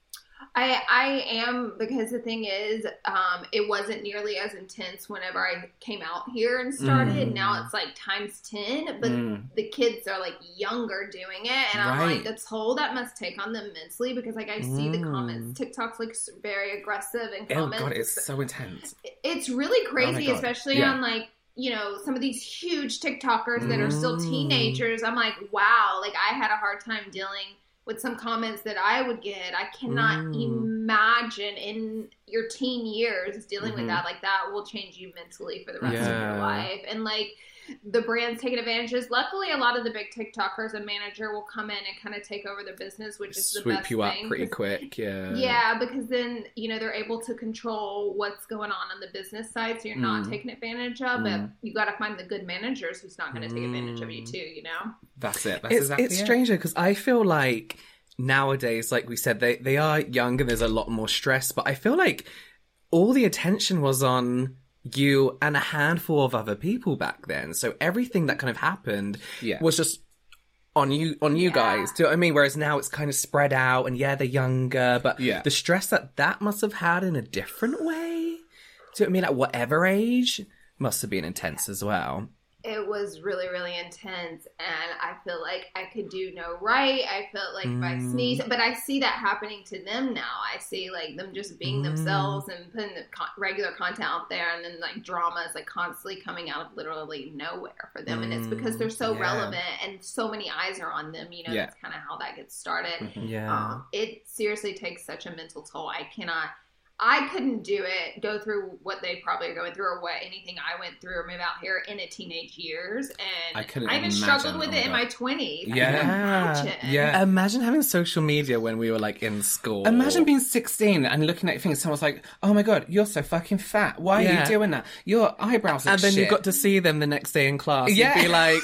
I I am, because the thing is, um, it wasn't nearly as intense whenever I came out here and started. Mm. Now it's like times ten, but Mm. the kids are like younger doing it, and I'm like, Right. the toll that must take on them mentally, because like I see the Mm. comments. TikTok's like s- very aggressive and Oh comments. god, it's so intense. It's really crazy, God. especially Yeah. on like, you know, some of these huge TikTokers that are still Mm. teenagers. I'm like, wow, like I had a hard time dealing with some comments that I would get. I cannot Mm. imagine in your teen years dealing Mhm. with that. Like that will change you mentally for the rest of Yeah. your life. And like the brands taking advantages. Luckily, a lot of the big TikTokers and manager will come in and kind of take over the business, which is the swoop best you up thing, pretty 'cause- quick. Yeah. yeah, because then, you know, they're able to control what's going on on the business side, so you're not Mm. taken advantage of. But Mm. you got to find the good managers who's not going to take advantage of you Mm. too, you know? That's it. That's It's exactly it's it. stranger because I feel like nowadays, like we said, they they are young and there's a lot more stress. But I feel like all the attention was on you and a handful of other people back then. So everything that kind of happened Yeah. was just on you on you Yeah. guys. Do you know what I mean? Whereas now it's kind of spread out, and yeah, they're younger, but Yeah. the stress that that must have had in a different way. Do you know what I mean? At whatever age, must have been intense as well. It was really, really intense, and I feel like I could do no right. I felt like if I Mm. sneeze, but I see that happening to them now. I see like them just being Mm. themselves and putting the con- regular content out there, and then like drama is like constantly coming out of literally nowhere for them, and it's because they're so Yeah. relevant and so many eyes are on them. You know, Yeah. that's kind of how that gets started. Yeah. Um, it seriously takes such a mental toll. I cannot. I couldn't do it, go through what they probably are going through or what anything I went through or move out here in a teenage years. And I couldn't I even imagine. struggled with Oh it in my my God. twenties. Yeah. I couldn't imagine. Yeah. Imagine having social media when we were like in school. Imagine being sixteen and looking at your things. Someone's like, "Oh my God, you're so fucking fat. Why are Yeah. you doing that? Your eyebrows look and then shit." you got to see them the next day in class. Yeah. You'd be like,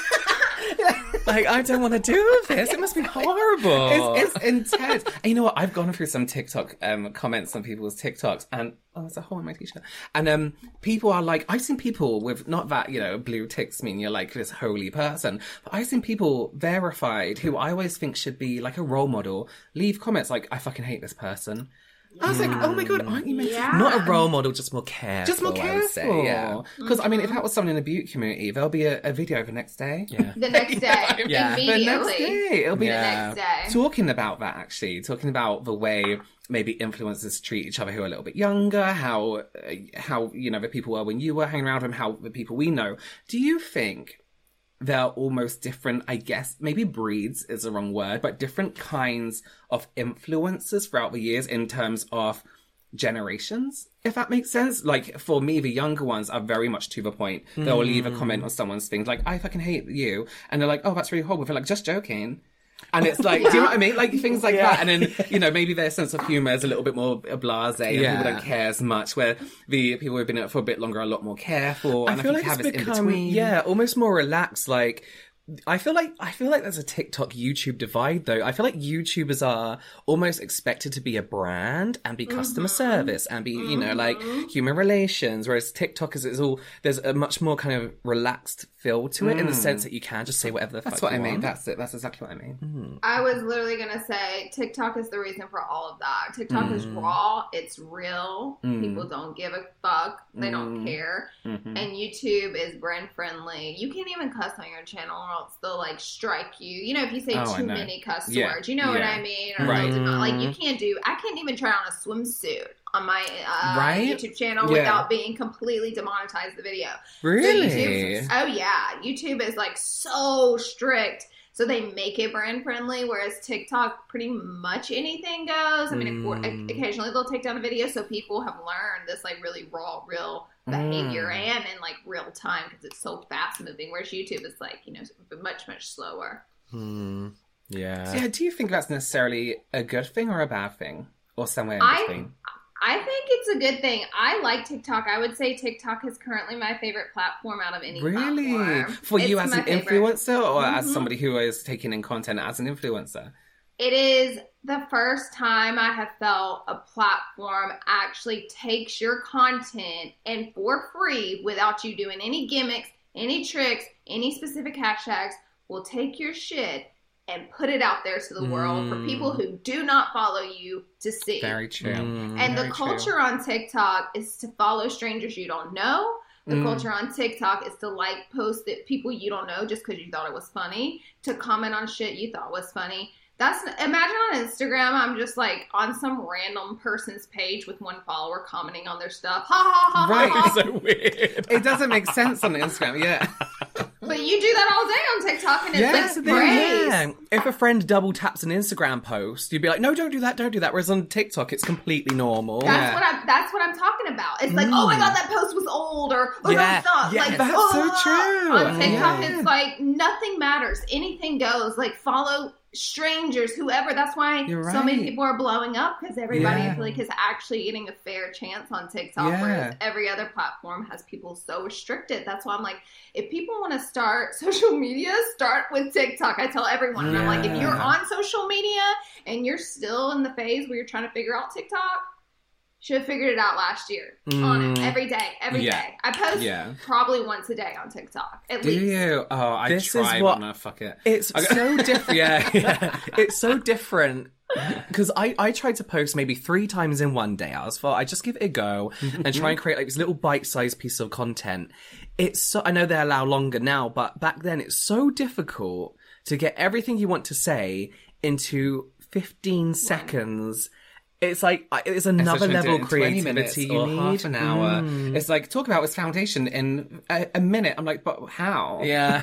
like I don't want to do this. It must be horrible. It's, it's intense. And you know what? I've gone through some TikTok um, comments on people's TikToks, and oh, there's a hole in my t-shirt. And um, people are like, I've seen people with not that you know blue ticks mean you're like this holy person, but I've seen people verified who I always think should be like a role model leave comments like, "I fucking hate this person." I was like, oh my God, aren't you meant Yeah. to? Not a role model, just more careful. Just more I would say, careful. yeah. Because, I mean, if that was someone in the beauty community, there'll be a, a video the next day. Yeah. The next day. Yeah. The The Immediately. next day. It'll be The Yeah. next day. talking about that, actually. Talking about the way maybe influencers treat each other who are a little bit younger, how, uh, how you know, the people were when you were hanging around with them, how the people we know. Do you think they're almost different, I guess, maybe breeds is the wrong word, but different kinds of influencers throughout the years in terms of generations, if that makes sense? Like, for me, the younger ones are very much to the point. They'll leave a comment on someone's things like, "I fucking hate you," and they're like, "Oh, that's really horrible." They're like, "Just joking." And it's like, do you know what I mean? Like, things like Yeah. that. And then, you know, maybe their sense of humour is a little bit more blasé and Yeah. people don't care as much, where the people who've been in it for a bit longer are a lot more careful. And I, feel think like have it's it in become, between. yeah, almost more relaxed. Like, I feel like I feel like there's a TikTok YouTube divide though. I feel like YouTubers are almost expected to be a brand and be customer Mm-hmm. service and be, you know, like human relations, whereas TikTok is, is all there's a much more kind of relaxed feel to it in the sense that you can just say whatever the That's fuck what I you mean. want. That's it. That's exactly what I mean. I was literally gonna say TikTok is the reason for all of that. TikTok is raw, it's real. People don't give a fuck. They don't care. Mm-hmm. And YouTube is brand friendly. You can't even cuss on your channel or else they'll like strike you. You know, if you say Oh, I too know. many cuss Yeah. words, you know what Yeah. I mean? Or Right. they'll do not- like you can't do I can't even try on a swimsuit on my uh, Right? YouTube channel Yeah. without being completely demonetized the video. So Really? YouTube- oh yeah, YouTube is like so strict. So they make it brand friendly, whereas TikTok, pretty much anything goes. I mean, Mm. occasionally they'll take down a video, so people have learned this like really raw, real behavior Mm. and in like real time because it's so fast moving. Whereas YouTube is like you know much much slower. Hmm. Yeah. So, yeah, do you think that's necessarily a good thing or a bad thing? Or somewhere in I- between? I think it's a good thing. I like TikTok. I would say TikTok is currently my favorite platform out of any Really? platform. For you It's as my an favorite. influencer or as Mhm. somebody who is taking in content as an influencer? It is the first time I have felt a platform actually takes your content and for free, without you doing any gimmicks, any tricks, any specific hashtags, will take your shit and put it out there to the world for people who do not follow you to see. Very true. Mm. And the Very true. culture on TikTok is to follow strangers you don't know. The Mm. culture on TikTok is to like post that people you don't know just because you thought it was funny, to comment on shit you thought was funny. That's imagine on Instagram, I'm just like on some random person's page with one follower commenting on their stuff. Ha ha ha. ha, Right. ha. so weird. It doesn't make sense on Instagram, yeah. But you do that all day on TikTok, and it's Yeah, like that's the thing, praise. Yeah. If a friend double taps an Instagram post, you'd be like, "No, don't do that, don't do that." Whereas on TikTok, it's completely normal. That's Yeah. what I'm. That's what I'm talking about. It's like, oh my god, that post was old, or oh, Yeah, that's not. yeah, like, that's oh, so true. On TikTok, Yeah. it's like nothing matters. Anything goes. Like follow strangers, whoever. That's why You're so many right. people are blowing up because everybody, Yeah. I feel like, is actually getting a fair chance on TikTok, Yeah. whereas every other platform has people so restricted. That's why I'm like, if people want to start social media, start with TikTok. I tell everyone, and I'm like, if you're Yeah. on social media and you're still in the phase where you're trying to figure out TikTok, should have figured it out last year. On it Mm. every day, every day. Yeah. I post Yeah. probably once a day on TikTok, at Do least. you? Oh, I This is try, what- but no, fuck it. It's Okay. so different. Yeah, yeah, it's so different. Because I, I tried to post maybe three times in one day. I was thought I just give it a go and try and create like this little bite-sized piece of content. It's so I know they allow longer now, but back then it's so difficult to get everything you want to say into fifteen seconds. It's like I- it's another Especially when level doing of twenty minutes creativity you or need. half an hour. Mm. It's like, talk about its foundation in a, a minute. I'm like, but how? Yeah.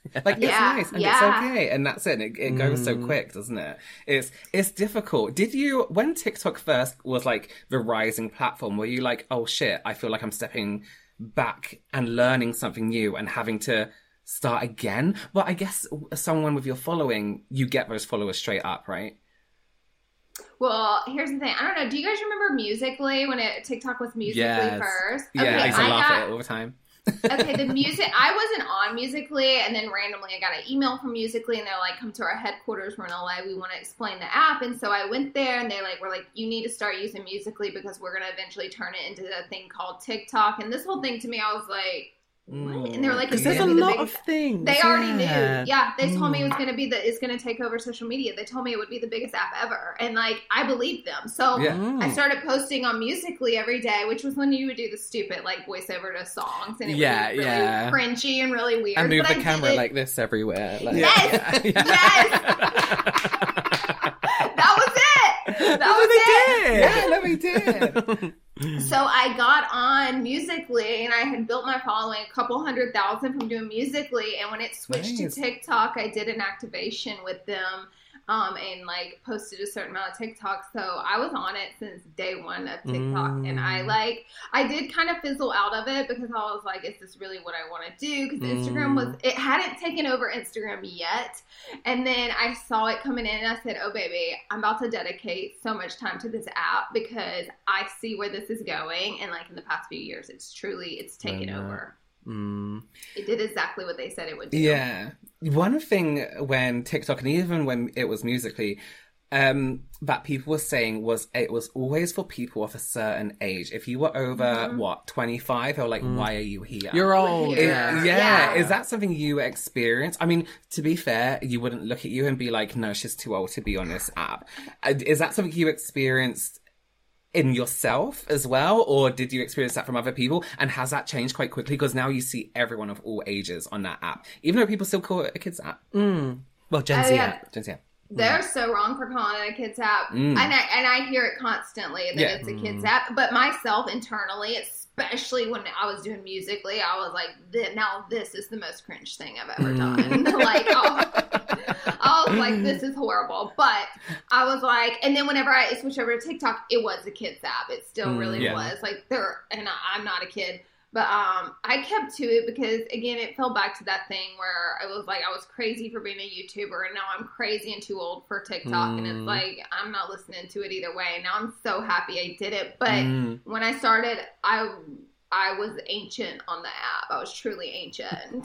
Like, Yeah, it's nice and yeah. it's okay. And that's it. It, it goes so quick, doesn't it? It's it's difficult. Did you, when TikTok first was like the rising platform, were you like, oh shit, I feel like I'm stepping back and learning something new and having to start again? Well, I guess someone with your following, you get those followers straight up, right? Well, here's the thing. I don't know. Do you guys remember Musical.ly when it TikTok was Musical.ly Yes. first? Yeah, I used to I laugh got, at it all the time. okay, the music. I wasn't on Musical.ly, and then randomly I got an email from Musical.ly, and they're like, "Come to our headquarters. We're in L A. We want to explain the app." And so I went there, and they like were like, "You need to start using Musical.ly because we're gonna eventually turn it into a thing called TikTok." And this whole thing to me, I was like, "What?" And they were like, Because "It's there's a gonna be the lot biggest." of things. They already yeah. knew. Yeah, they told me it was Mm. going to be the, it's going to take over social media. They told me it would be the biggest app ever. And like, I believed them. So Yeah. I started posting on Musical.ly every day, which was when you would do the stupid like voiceover to songs. And it Yeah, would be really yeah. cringy and really weird. And move but the I did camera it. like this everywhere. Like, Yes! yeah, yeah. That was it! That Oh, was it! they did. Yeah, no, we did. So I got on Musical.ly and I had built my following a couple hundred thousand from doing Musical.ly. And when it switched Nice. to TikTok, I did an activation with them um, and like posted a certain amount of TikTok. So I was on it since day one of TikTok. Mm. And I like, I did kind of fizzle out of it because I was like, is this really what I want to do? Because Instagram was, it hadn't taken over Instagram yet. And then I saw it coming in and I said, oh baby, I'm about to dedicate so much time to this app because I see where this is going. And like in the past few years, it's truly, it's taken know. over. Mm. It did exactly what they said it would do. Yeah. One thing when TikTok, and even when it was Musical.ly, um, that people were saying was it was always for people of a certain age. If you were over, Mhm. what, twenty-five, they were like, why are you here? You're old. It- yeah. Yeah. yeah. Yeah. Is that something you experience? I mean, to be fair, you wouldn't look at you and be like, no, she's too old to be on this app. Uh, Is that something you experienced in yourself as well? Or did you experience that from other people? And has that changed quite quickly? Because now you see everyone of all ages on that app. Even though people still call it a kid's app. Mm. Well, Gen Oh, Z yeah. app. Just, yeah. They're so wrong for calling it a kid's app. Mm. And I and I hear it constantly that Yeah. it's a kid's app. But myself internally, especially when I was doing Musical.ly, I was like, "Th- now this is the most cringe thing I've ever done. like, I, I was like, this is horrible. But I was like, and then whenever I switched over to TikTok, it was a kid's app. It still Mm, really yeah. was. Like, there, and I, I'm not a kid. But um, I kept to it because, again, it fell back to that thing where I was like, I was crazy for being a YouTuber, and now I'm crazy and too old for TikTok. And it's Mm. like, I'm not listening to it either way. Now I'm so happy I did it. But Mm. when I started, I I was ancient on the app. I was truly ancient.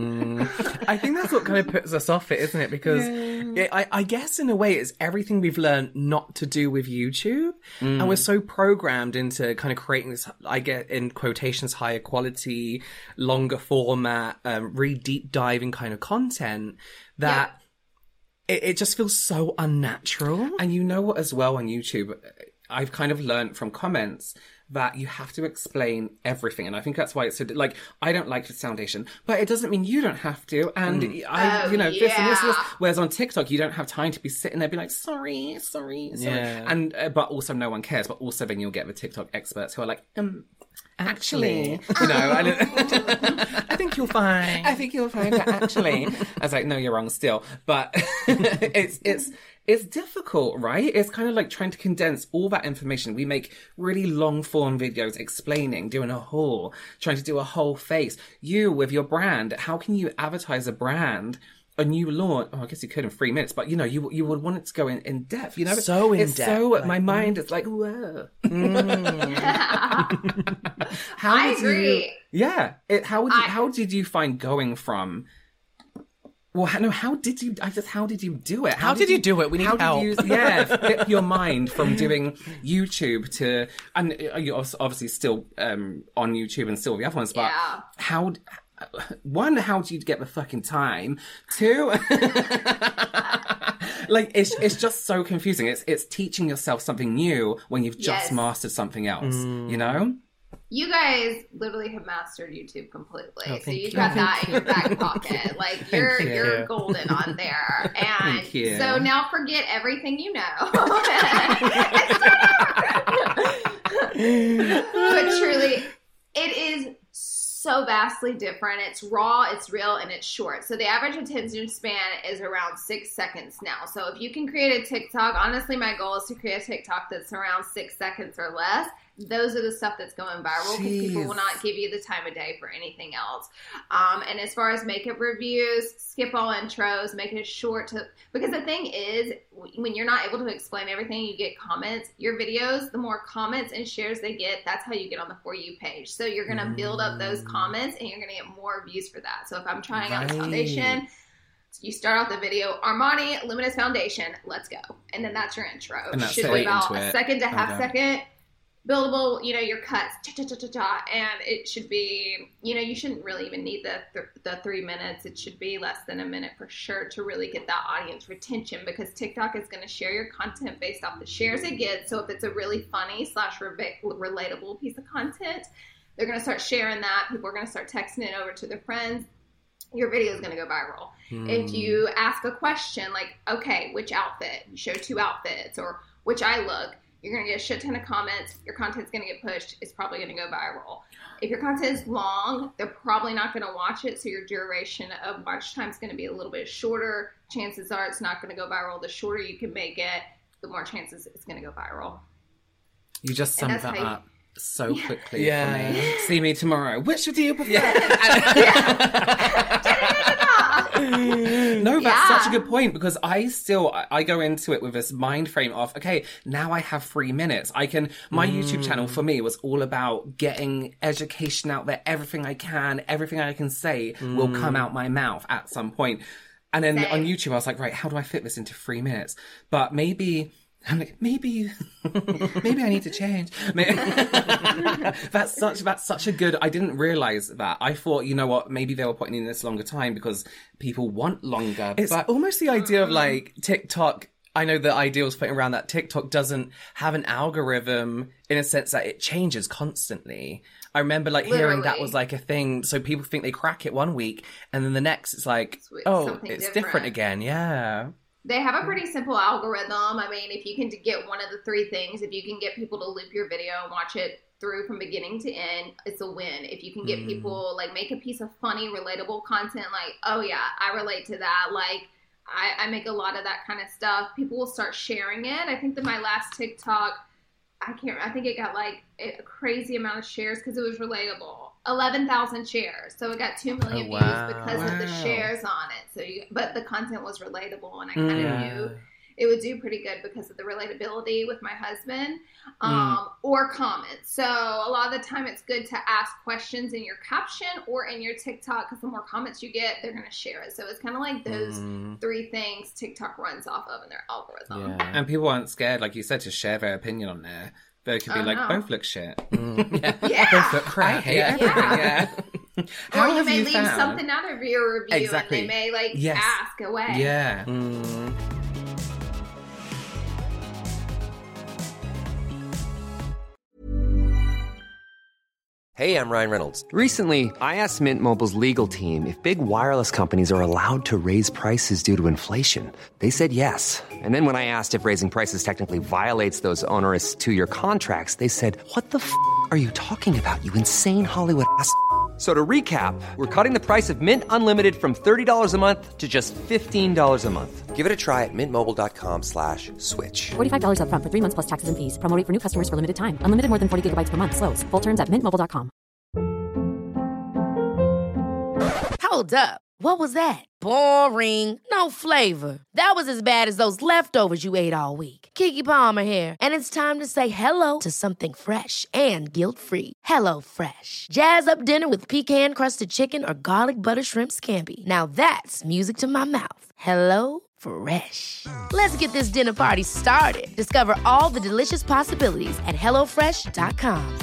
Mm. I think that's what kind of puts us off it, isn't it? Because it, I, I guess in a way it's everything we've learned not to do with YouTube. Mm. And we're so programmed into kind of creating this, I get in quotations, higher quality, longer format, um, really deep diving kind of content that it, it just feels so unnatural. And you know what, as well, on YouTube, I've kind of learned from comments that you have to explain everything. And I think that's why it's so, like, I don't like this foundation, but it doesn't mean you don't have to. And I, Oh, you know, this and this and this. yeah. Whereas on TikTok, you don't have time to be sitting there be like, sorry, sorry, sorry. Yeah. And, uh, but also no one cares. But also then you'll get the TikTok experts who are like, um, actually, you know, and I think you'll find. I think you'll find that actually. I was like, no, you're wrong still. But it's it's it's difficult, right? It's kind of like trying to condense all that information. We make really long form videos explaining, doing a haul, trying to do a whole face. You with your brand, how can you advertise a brand? A new launch, oh, I guess you could in three minutes, but you know, you you would want it to go in, in depth, you know? So in it's depth, So, like- my mind is like, whoa. How I did you- agree. yeah. It, how, would you, I- how did you find going from... Well, how, no, how did you, I just, how did you do it? How did you do it? We need how help. Did you, yeah, flip your mind from doing YouTube to, and you're obvi- obviously still um, on YouTube and still the other ones, but Yeah. how, one, how do you get the fucking time? Two, like, it's it's just so confusing. It's it's teaching yourself something new when you've just Yes. mastered something else, you know? You guys literally have mastered YouTube completely. Oh, so thank you've you. got that in your back pocket. Like you're you. you're golden on there. And Thank you. so now forget everything you know. But truly, it is so vastly different. It's raw, it's real, and it's short. So the average attention span is around six seconds now. So if you can create a TikTok, honestly, my goal is to create a TikTok that's around six seconds or less. Those are the stuff that's going viral because people will not give you the time of day for anything else. Um, and as far as makeup reviews, skip all intros, make it short to, because the thing is, when you're not able to explain everything, you get comments. Your videos, the more comments and shares they get, that's how you get on the For You page. So you're going to mm. build up those comments and you're going to get more views for that. So if I'm trying right. out this foundation, you start out the video, Armani Luminous Foundation, let's go. And then that's your intro. And that's should be about a it. second to half okay. second. Buildable, you know, your cuts, cha-cha-cha-cha-cha, and it should be, you know, you shouldn't really even need the th- the three minutes. It should be less than a minute for sure to really get that audience retention, because TikTok is going to share your content based off the shares it gets. So if it's a really funny slash re- relatable piece of content, they're going to start sharing that. People are going to start texting it over to their friends. Your video is going to go viral. Hmm. If you ask a question like, okay, which outfit? You show two outfits, or which eye look. You're going to get a shit ton of comments. Your content's going to get pushed. It's probably going to go viral. If your content is long, they're probably not going to watch it. So your duration of watch time is going to be a little bit shorter. Chances are it's not going to go viral. The shorter you can make it, the more chances it's going to go viral. You just summed that you, up so yeah. quickly yeah. for me. See me tomorrow. Which do you prefer? Yeah. No, that's yeah. such a good point, because I still, I, I go into it with this mind frame of, okay, now I have three minutes. I can, my mm. YouTube channel for me was all about getting education out there. Everything I can, everything I can say mm. will come out my mouth at some point. And then Same. on YouTube, I was like, right, how do I fit this into three minutes? But maybe... I'm like, maybe, maybe I need to change. that's such, that's such a good, I didn't realize that. I thought, you know what, maybe they were putting in this longer time because people want longer. It's but... almost the idea of like TikTok. I know the idea was putting around that TikTok doesn't have an algorithm in a sense that it changes constantly. I remember like Literally. hearing that was like a thing. So people think they crack it one week and then the next it's like, it's oh, it's different. different again. Yeah. They have a pretty simple algorithm. I mean, if you can get one of the three things, if you can get people to loop your video and watch it through from beginning to end, it's a win. If you can get mm. people, like, make a piece of funny, relatable content, like, oh yeah, I relate to that. Like, I, I make a lot of that kind of stuff. People will start sharing it. I think that my last TikTok, I can't, I think it got like a crazy amount of shares because it was relatable. eleven thousand shares. So it got two million oh, wow. views because wow. of the shares on it. So, you, but the content was relatable, and I kind of yeah. knew it would do pretty good because of the relatability with my husband, um, mm. or comments. So a lot of the time it's good to ask questions in your caption or in your TikTok, because the more comments you get, they're going to share it. So it's kind of like those mm. three things TikTok runs off of in their algorithm. Yeah. And people aren't scared, like you said, to share their opinion on there. They could be oh, like, no. both look shit. Mm. Yeah. yeah. Both look crap. I hate yeah. everything. Yeah. Or you may you leave found... something out of your review exactly. and they may like yes. ask away. Yeah. Mm. Hey, I'm Ryan Reynolds. Recently, I asked Mint Mobile's legal team if big wireless companies are allowed to raise prices due to inflation. They said yes. And then when I asked if raising prices technically violates those onerous two-year contracts, they said, what the f*** are you talking about, you insane Hollywood ass f- So to recap, we're cutting the price of Mint Unlimited from thirty dollars a month to just fifteen dollars a month. Give it a try at mintmobile.com slash switch. forty-five dollars up front for three months plus taxes and fees. Promo rate for new customers for limited time. Unlimited more than forty gigabytes per month. Slows full terms at mint mobile dot com. Hold up. What was that? Boring. No flavor. That was as bad as those leftovers you ate all week. Keke Palmer here. And it's time to say hello to something fresh and guilt-free. Hello Fresh. Jazz up dinner with pecan-crusted chicken or garlic butter shrimp scampi. Now that's music to my mouth. Hello Fresh. Let's get this dinner party started. Discover all the delicious possibilities at hello fresh dot com.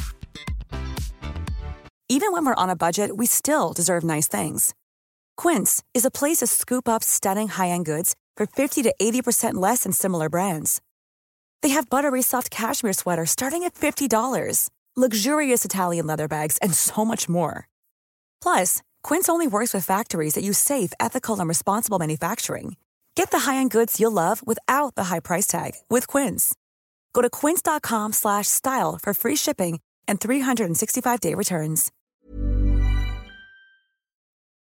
Even when we're on a budget, we still deserve nice things. Quince is a place to scoop up stunning high-end goods for fifty to eighty percent less than similar brands. They have buttery soft cashmere sweaters starting at fifty dollars, luxurious Italian leather bags, and so much more. Plus, Quince only works with factories that use safe, ethical, and responsible manufacturing. Get the high-end goods you'll love without the high price tag with Quince. Go to quince.com slash style for free shipping and three sixty-five day returns.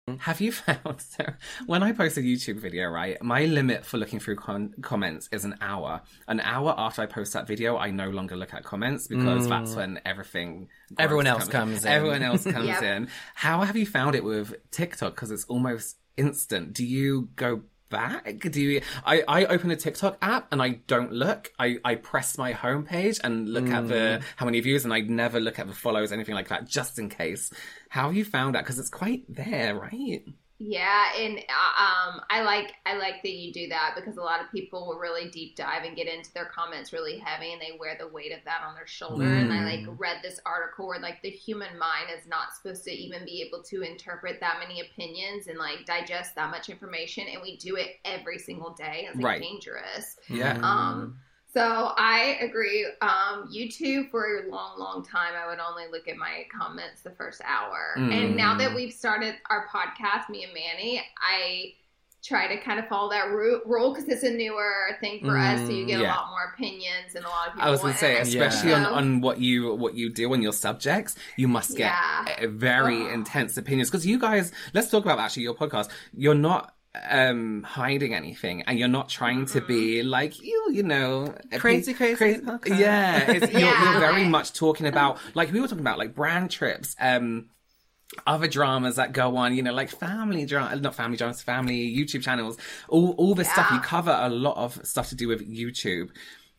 Have you found, so when I post a YouTube video, right, my limit for looking through con- comments is an hour. An hour after I post that video, I no longer look at comments because mm. that's when everything... Everyone else comes, comes in. Everyone else comes yep. in. How have you found it with TikTok? Because it's almost instant. Do you go back? Do you... I, I open a TikTok app and I don't look. I, I press my homepage and look mm. at the how many views, and I never look at the follows, anything like that, just in case. How have you found that? Because it's quite there, right? Yeah, and uh, um, I like I like that you do that, because a lot of people will really deep dive and get into their comments really heavy, and they wear the weight of that on their shoulder. Mm. And I like read this article where like the human mind is not supposed to even be able to interpret that many opinions and like digest that much information, and we do it every single day. It's like right. dangerous. Yeah. Um. So I agree. Um, YouTube, for a long, long time, I would only look at my comments the first hour. Mm. And now that we've started our podcast, me and Manny, I try to kind of follow that rule because it's a newer thing for mm, us. So you get yeah. a lot more opinions, and a lot of people. I was going to say, especially yeah. on, on what you what you do on your subjects, you must get yeah. very oh. intense opinions, because you guys. Let's talk about actually your podcast. You're not um hiding anything, and you're not trying to be like you you know crazy crazy, crazy yeah, it's, yeah you're, you're very much talking about, like we were talking about, like brand trips, um other dramas that go on, you know, like family drama, not family dramas, family YouTube channels, all all this yeah. stuff. You cover a lot of stuff to do with YouTube.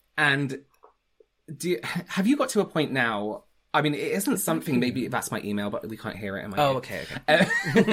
And do you, have you got to a point now? I mean, it isn't something, maybe that's my email, but we can't hear it in my Oh, ear. okay, okay. Uh,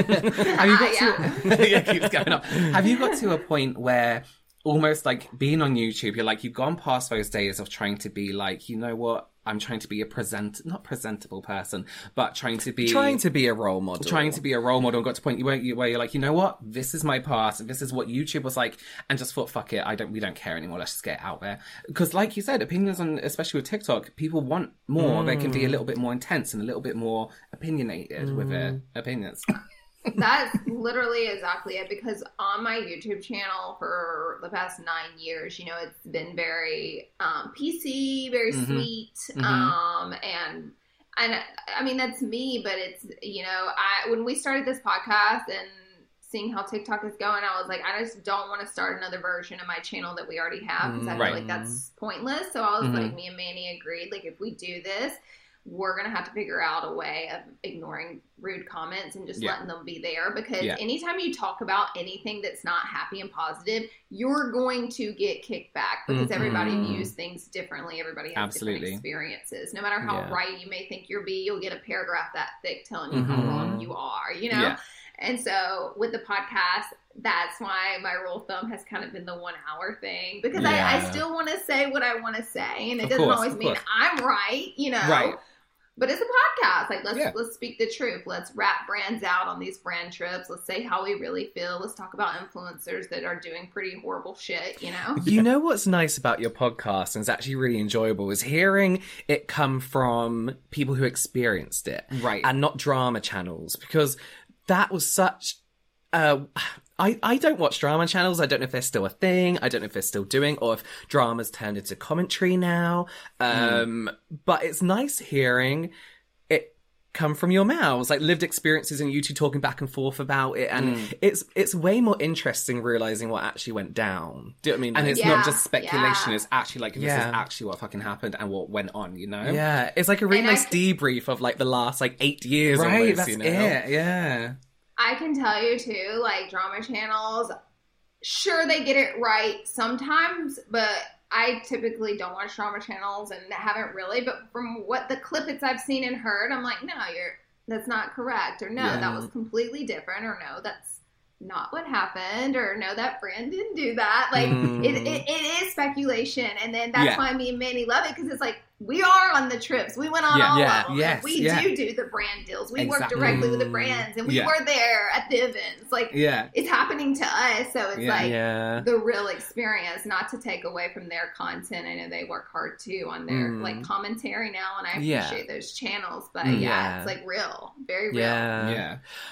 have you got to, yeah, it keeps going up. Have you got to a point where almost like being on YouTube, you're like, you've gone past those days of trying to be like, you know what, I'm trying to be a present, not presentable person, but trying to be... Trying to be a role model. Trying to be a role model, and got to a point where, you, where you're like, you know what, this is my past, this is what YouTube was like, and just thought, fuck it, I don't, we don't care anymore, let's just get it out there. Because like you said, opinions on, especially with TikTok, people want more, mm. they can be a little bit more intense and a little bit more opinionated mm. with their opinions. That's literally exactly it, because on my YouTube channel for the past nine years, you know, it's been very um, P C, very mm-hmm. sweet, mm-hmm. um, and and I mean that's me, but it's, you know, I when we started this podcast and seeing how TikTok is going, I was like, I just don't want to start another version of my channel that we already have, because I feel right. like that's pointless. So I was mm-hmm. like, me and Manny agreed, like if we do this, we're going to have to figure out a way of ignoring rude comments and just yeah. letting them be there, because yeah. anytime you talk about anything that's not happy and positive, you're going to get kicked back, because mm-hmm. everybody views things differently. Everybody has Absolutely. different experiences. No matter how yeah. right you may think you'll be, you'll get a paragraph that thick telling you mm-hmm. how wrong you are, you know? Yeah. And so with the podcast, that's why my rule of thumb has kind of been the one hour thing, because yeah. I, I still want to say what I want to say, and it of doesn't course, always mean course. I'm right, you know? Right. But it's a podcast. Like, let's yeah. let's speak the truth. Let's wrap brands out on these brand trips. Let's say how we really feel. Let's talk about influencers that are doing pretty horrible shit, you know? You know what's nice about your podcast, and it's actually really enjoyable, is hearing it come from people who experienced it. Right. And not drama channels, because that was such... Uh, I, I don't watch drama channels. I don't know if they're still a thing. I don't know if they're still doing, or if drama's turned into commentary now. Um, mm. But it's nice hearing it come from your mouths, like lived experiences, and you two talking back and forth about it. And mm. it's it's way more interesting realizing what actually went down. Do you know what I mean? And it's yeah. not just speculation. Yeah. It's actually like, this yeah. is actually what fucking happened and what went on, you know? Yeah. It's like a really and nice I... debrief of like the last like eight years. Right, almost, that's you know? it. Yeah. I can tell you too, like drama channels, sure they get it right sometimes, but I typically don't watch drama channels and haven't really. But from what the clippets I've seen and heard, I'm like, no, you're that's not correct, or no, yeah. that was completely different, or no, that's not what happened, or no, that brand didn't do that. Like mm. it, it, it is speculation, and then that's yeah. why me and Manny love it, because it's like, we are on the trips. We went on yeah, all yeah, of them. yes, we yeah. do do the brand deals. We exactly. work directly with the brands, and we yeah. were there at the events. Like, yeah. it's happening to us. So it's yeah. like yeah. the real experience, not to take away from their content. I know they work hard too on their mm. like commentary now, and I yeah. appreciate those channels. But mm, yeah, yeah, it's like real, very real. Yeah. Yeah.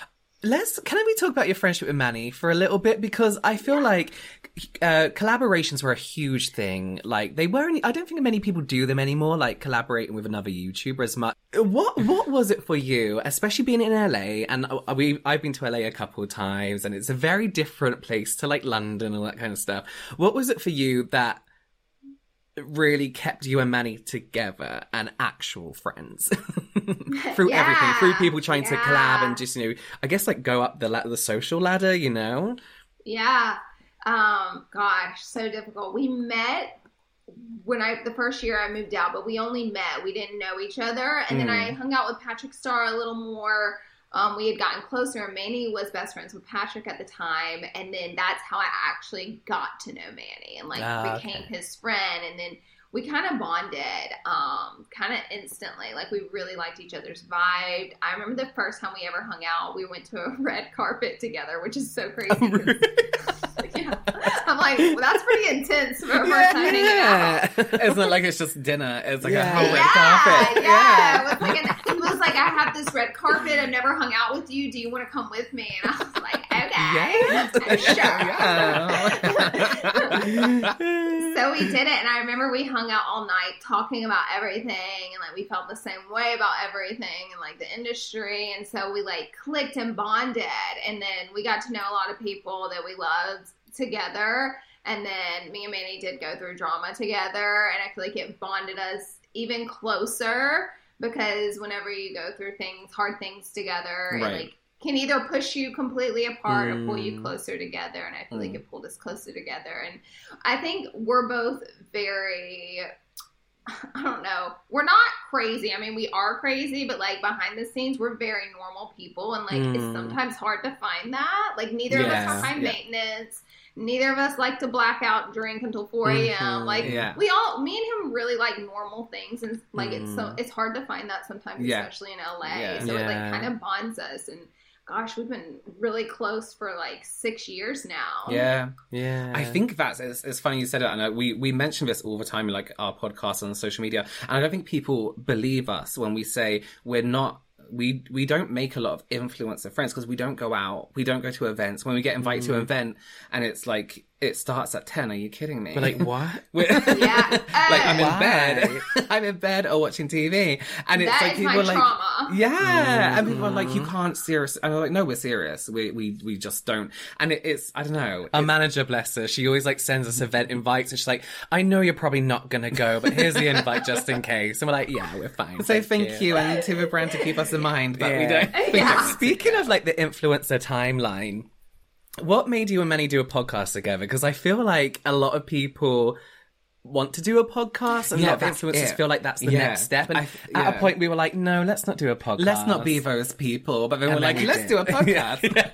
let's can we talk about your friendship with Manny for a little bit, because I feel like uh, collaborations were a huge thing. Like they weren't. I don't think many people do them anymore. Like collaborating with another YouTuber as much. What what was it for you, especially being in L A? And we I've been to L A a couple of times, and it's a very different place to like London and all that kind of stuff. What was it for you that really kept you and Manny together and actual friends through Yeah, everything, through people trying yeah. to collab and just, you know, I guess like go up the la- the social ladder, you know? Yeah. Um, gosh, so difficult. We met when I, the first year I moved out, but we only met. We didn't know each other. And then I hung out with Patrick Star a little more. Um, we had gotten closer, and Manny was best friends with Patrick at the time. And then that's how I actually got to know Manny and like Ah, became okay. his friend. And then we kind of bonded um, kind of instantly. Like we really liked each other's vibe. I remember the first time we ever hung out, we went to a red carpet together, which is so crazy. Oh, really? Yeah. I'm like, well, that's pretty intense for a first time hanging out. It's not like it's just dinner. It's like Yeah. a whole red Yeah, carpet. yeah. It was like an, it was like I have this red carpet. I've never hung out with you. Do you want to come with me? And I was like, okay, sure. So we did it, and I remember we hung out all night talking about everything, and like we felt the same way about everything, and like the industry, and so we like clicked and bonded, and then we got to know a lot of people that we loved together. And then me and Manny did go through drama together, and I feel like it bonded us even closer, because whenever you go through things, hard things together, Right. it like can either push you completely apart or pull you Mm. closer together. And I feel like Mm. it pulled us closer together. And I think we're both very, I don't know, we're not crazy. I mean, we are crazy, but like behind the scenes, we're very normal people. And like it's Mm. sometimes hard to find that. Like neither of us Yeah. are high Yeah. maintenance. Neither of us like to black out and drink until four a.m. Mhm. Like Yeah. we all, me and him really like normal things. And like it's so, Mm. it's hard to find that sometimes, Yeah. especially in L A. Yeah. So it like Yeah. kind of bonds us. And gosh, we've been really close for like six years now. Yeah. Yeah. I think that's, it's, it's funny you said it. I know we, we mention this all the time in like our podcast on social media. And I don't think people believe us when we say we're not, we we don't make a lot of influencer friends because we don't go out, we don't go to events. When we get invited to an event and it's like, it starts at ten, are you kidding me? But like, what? We're- Yeah. like I'm in Why? bed, I'm in bed or watching T V, and it's That like is people my are like, trauma. yeah, and people are like, you can't serious. And I'm like, no, we're serious. We we we just don't. And it, it's I don't know. Our It's- manager, bless her, she always like sends us event invites, and she's like, I know you're probably not gonna go, but here's the invite just in case. And we're like, yeah, we're fine. So thank you, and to the brand to keep us in mind, but we Yeah. don't. Yeah. Speaking of like the influencer timeline, what made you and Manny do a podcast together? Because I feel like a lot of people want to do a podcast, and Yeah, a lot of that's influencers it. feel like that's the Yeah. next step. And I- at yeah. a point, we were like, no, let's not do a podcast. Let's not be those people. But then And we're then like, we let's did. do a podcast.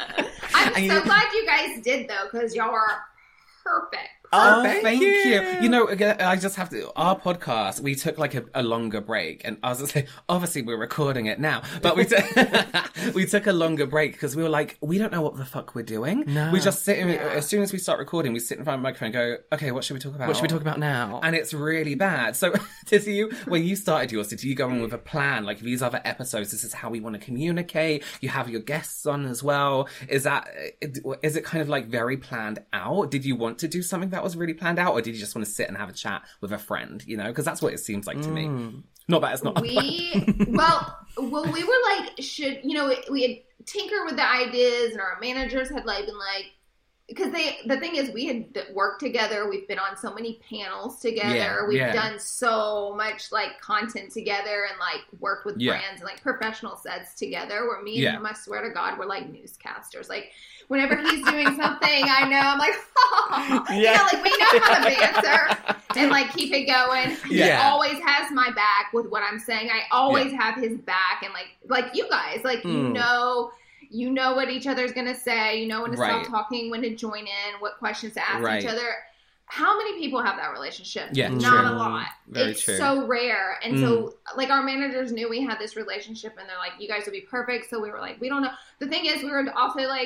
I'm And so you- glad you guys did though, because y'all are perfect. Oh, Thank thank, you. you. you. know, again, I just have to. Our podcast, we took like a, a longer break, and I was just like, obviously we're recording it now, but we took we took a longer break because we were like, we don't know what the fuck we're doing. No. We just sit in, Yeah. as soon as we start recording, we sit in front of the microphone and go, okay, what should we talk about? What should we talk about now? And it's really bad. So, did you, when you started yours, did you go in with a plan? Like, these other episodes, this is how we want to communicate. You have your guests on as well. Is that, is it kind of like very planned out? Did you want to do something that was really planned out? Or did you just want to sit and have a chat with a friend, you know? Because that's what it seems like to me. Not that it's not. We well, well, we were like, should you know? We had tinkered with the ideas, and our managers had like been like, because they. The thing is, we had worked together. We've been on so many panels together. Yeah, We've yeah. done so much like content together, and like worked with Yeah. brands and like professional sets together. Where me and Yeah. him, I swear to God, we're like newscasters. Like whenever he's doing something, I know I'm like, you know, like we know how to banter and like keep it going. He Yeah. always has my back with what I'm saying. I always have his back, and like like you guys, like you Mm. know, you know what each other's gonna say. You know when to Right. stop talking, when to join in, what questions to ask Right. each other. How many people have that relationship? Yeah, Not true. a lot. Very it's true. so rare. And so, like, our managers knew we had this relationship, and they're like, you guys would be perfect. So we were like, we don't know. The thing is, we were also like, because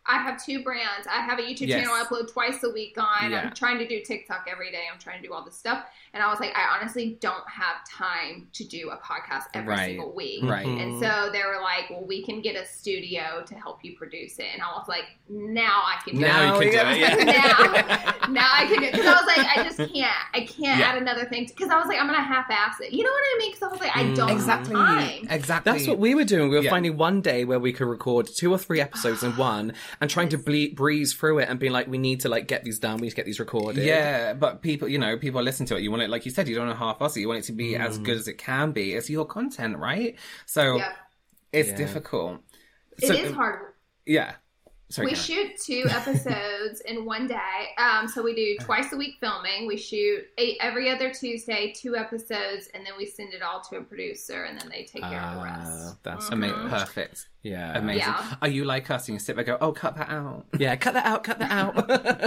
I have two brands. I have a YouTube Yes. channel I upload twice a week on. Yeah. I'm trying to do TikTok every day. I'm trying to do all this stuff. And I was like, I honestly don't have time to do a podcast every Right. single week. Right. And so they were like, well, we can get a studio to help you produce it. And I was like, now I can do Now it. you can do it, yeah. now, now I can do it. Because I was like, I just can't. I can't Yeah. add another thing. Because I was like, I'm going to half-ass it. You know what I mean? Because I was like, I don't Exactly. have time. Exactly. That's what we were doing. We were Yeah. finding one day where we could record two or three episodes in one and trying to ble- breeze through it and being like, we need to like get these done. We need to get these recorded. Yeah, but people, you know, people listen to it. You want it, like you said, you don't want to half-ass it. You want it to be as good as it can be. It's your content, right? So Yep. it's Yeah. difficult. It So, is hard. Yeah. Sorry, We Karen. shoot two episodes in one day. Um, so we do twice a week filming. We shoot eight, every other Tuesday, two episodes, and then we send it all to a producer, and then they take care of the Ah, rest. that's Ama- Mhm. Perfect. Yeah. Amazing. Yeah. Are you like us and you sit there and go, oh, cut that out? Yeah, cut that out, cut that out.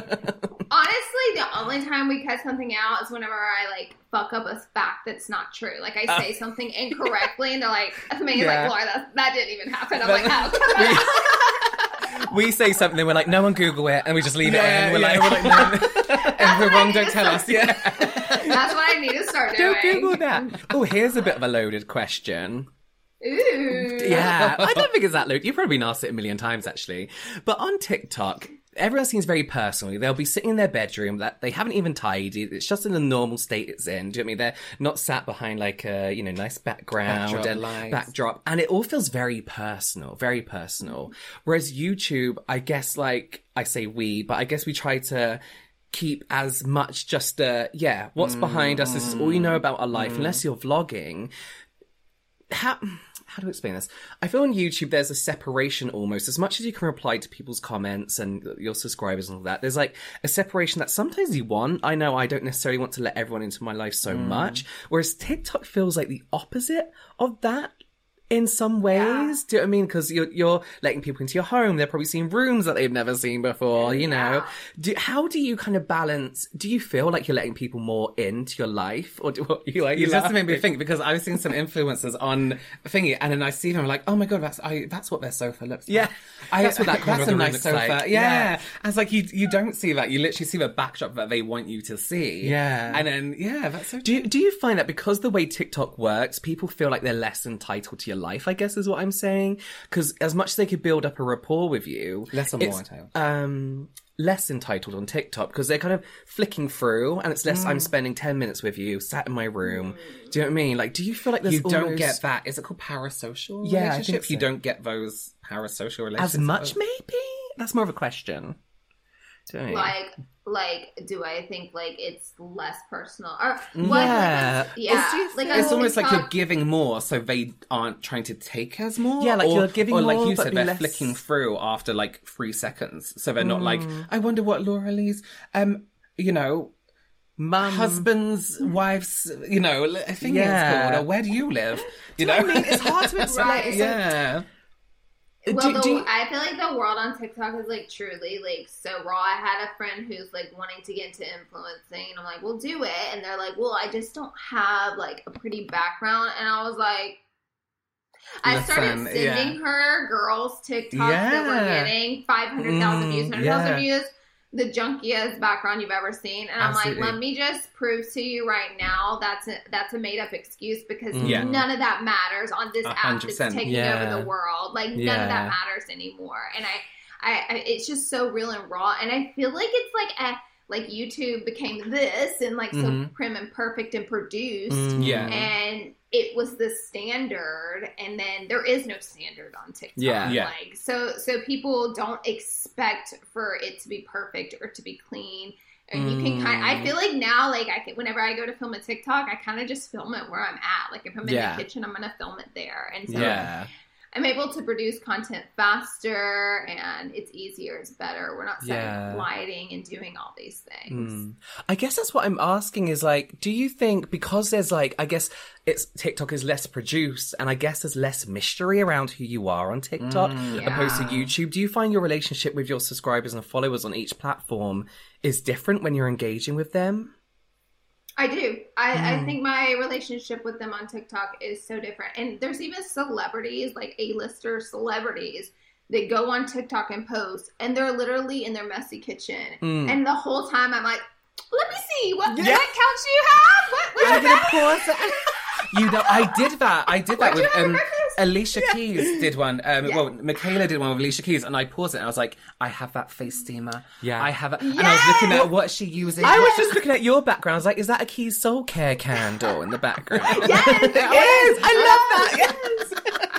Honestly, the only time we cut something out is whenever I like fuck up a fact that's not true. Like I say something incorrectly, and they're like, "Megan's Yeah. like, Laura, that, that didn't even happen." I'm like, "Oh, cut that out." We say something, we're like, no one Google it, and we just leave Yeah, it in. We're yeah, like, we're like, no. If we're wrong, don't tell us. yeah. That's what I need to start doing. Don't Google that. Oh, here's a bit of a loaded question. Ooh. Yeah, I don't think it's that loaded. You've probably been asked it a million times, actually. But on TikTok, everyone seems very personal. They'll be sitting in their bedroom that they haven't even tidied. It's just in the normal state it's in. Do you know what I mean? They're not sat behind like a, you know, nice background Backdrop and lights. backdrop. And it all feels very personal, very personal. Whereas YouTube, I guess like, I say we, but I guess we try to keep as much just, uh, yeah, what's behind us. This is all you know about our life, unless you're vlogging. How... How do I explain this? I feel on YouTube there's a separation almost. As much as you can reply to people's comments and your subscribers and all that, there's like a separation that sometimes you want. I know I don't necessarily want to let everyone into my life so much. Whereas TikTok feels like the opposite of that in some ways. Yeah. Do you know what I mean? Because you're, you're letting people into your home. They're probably seeing rooms that they've never seen before, you know? Yeah. Do, how do you kind of balance? Do you feel like you're letting people more into your life? Or do what you like? You You just made me laughing? think because I was seeing some influencers on Thingy, and then I see them like, oh my god, that's I, that's what their sofa looks like. Yeah. I, That's what that corner that's of a the room nice looks sofa. like. Yeah. Yeah. And it's like you you don't see that. You literally see the backdrop that they want you to see. Yeah. And then yeah, that's so. Do you, do you find that because the way TikTok works, people feel like they're less entitled to your life, I guess is what I'm saying? Because as much as they could build up a rapport with you... Less or more it's, entitled? Um, less entitled on TikTok because they're kind of flicking through and it's less I'm spending ten minutes with you, sat in my room. Do you know what I mean? Like, do you feel like there's You don't almost... get that. Is it called parasocial Yeah, I relationships? think You so. don't get those parasocial relationships. As much, maybe? That's more of a question. Do you know what I mean? Like, like, do I think like it's less personal? Or what? Yeah. Like, yeah. It's- like It's on almost like you're TikTok- giving more, so they aren't trying to take as more. Yeah, like or, you're giving or like more, you but said, be they're less- flicking through after like three seconds, so they're not like, Mm. I wonder what Laura Lee's, um, you know, Mum. husband's, wife's, you know, I think Yeah. it's called, or where do you live? You know, I mean, it's hard to explain. Right. It's like- yeah. Well, Do- the, do you- I feel like the world on TikTok is like truly like so raw. I had a friend who's like wanting to get into influencing, and I'm like, "Well, do it," and they're like, "Well, I just don't have like a pretty background," and I was like, I started Listen, sending yeah. her girls TikToks that were Yeah. getting five hundred thousand Mm, views, one hundred thousand yeah. views, the junkiest background you've ever seen, and I'm Absolutely. like, let me just prove to you right now that's a, that's a made up excuse because Yeah. none of that matters on this A app hundred that's percent. taking Yeah. over the world. Like none Yeah. of that matters anymore, and I, I, I, it's just so real and raw, and I feel like it's like a, like YouTube became this and like so Mhm. prim and perfect and produced. Mm. Yeah. And it was the standard, and then there is no standard on TikTok. Yeah. Yeah. Like so, so people don't expect for it to be perfect or to be clean. And you can kind. I feel like now, like I can, whenever I go to film a TikTok, I kind of just film it where I'm at. Like if I'm in Yeah. the kitchen, I'm gonna film it there, and so Yeah. I'm able to produce content faster, and it's easier, it's better. We're not setting Yeah. up lighting and doing all these things. Mm. I guess that's what I'm asking is like, do you think because there's like, I guess it's TikTok is less produced and I guess there's less mystery around who you are on TikTok Mm. opposed to Yeah. YouTube. Do you find your relationship with your subscribers and followers on each platform is different when you're engaging with them? I do. I, Mm. I think my relationship with them on TikTok is so different. And there's even celebrities, like A-lister celebrities, they go on TikTok and post, and they're literally in their messy kitchen. Mm. And the whole time I'm like, let me see, what, Yeah. what accounts do you have? What, what's I'm your gonna pause it. You know, I did that. I did that Where'd you with have um, breakfast? Alicia Keys did one. Um, Yeah. Well, Michaela did one with Alicia Keys, and I paused it and I was like, I have that face steamer. Yeah. I have it. And I was looking at what she using. I was just looking at your background. I was like, is that a Keys Soul Care candle in the background? Yes, it is. I love that. Yes.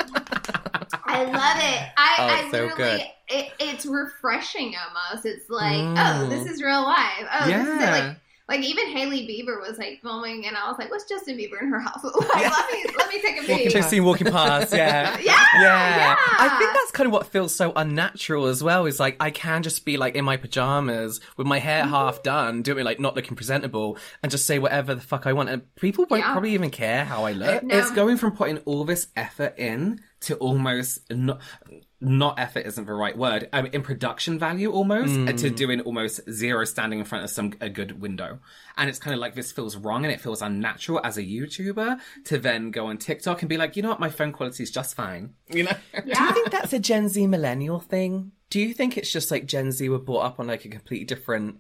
I love it. I, Oh, I it's so literally, good. It, it's refreshing almost. It's like, Mm. oh, this is real life. Oh, this is Yeah. like, like even Hailey Bieber was like filming, and I was like, what's Justin Bieber in her house? Like, let me let me take a video. Just seen walking past, yeah. Yeah, yeah. I think that's kind of what feels so unnatural as well, is like, I can just be like in my pajamas with my hair Mm-hmm. half done, doing like not looking presentable, and just say whatever the fuck I want. And people won't Yeah. probably even care how I look. No. It's going from putting all this effort in to almost not, not effort isn't the right word, um, in production value almost, Mm. uh, to doing almost zero standing in front of some a good window. And it's kind of like, this feels wrong and it feels unnatural as a YouTuber to then go on TikTok and be like, you know what, my phone quality is just fine. You know? Do you think that's a Gen Z millennial thing? Do you think it's just like Gen Z were brought up on like a completely different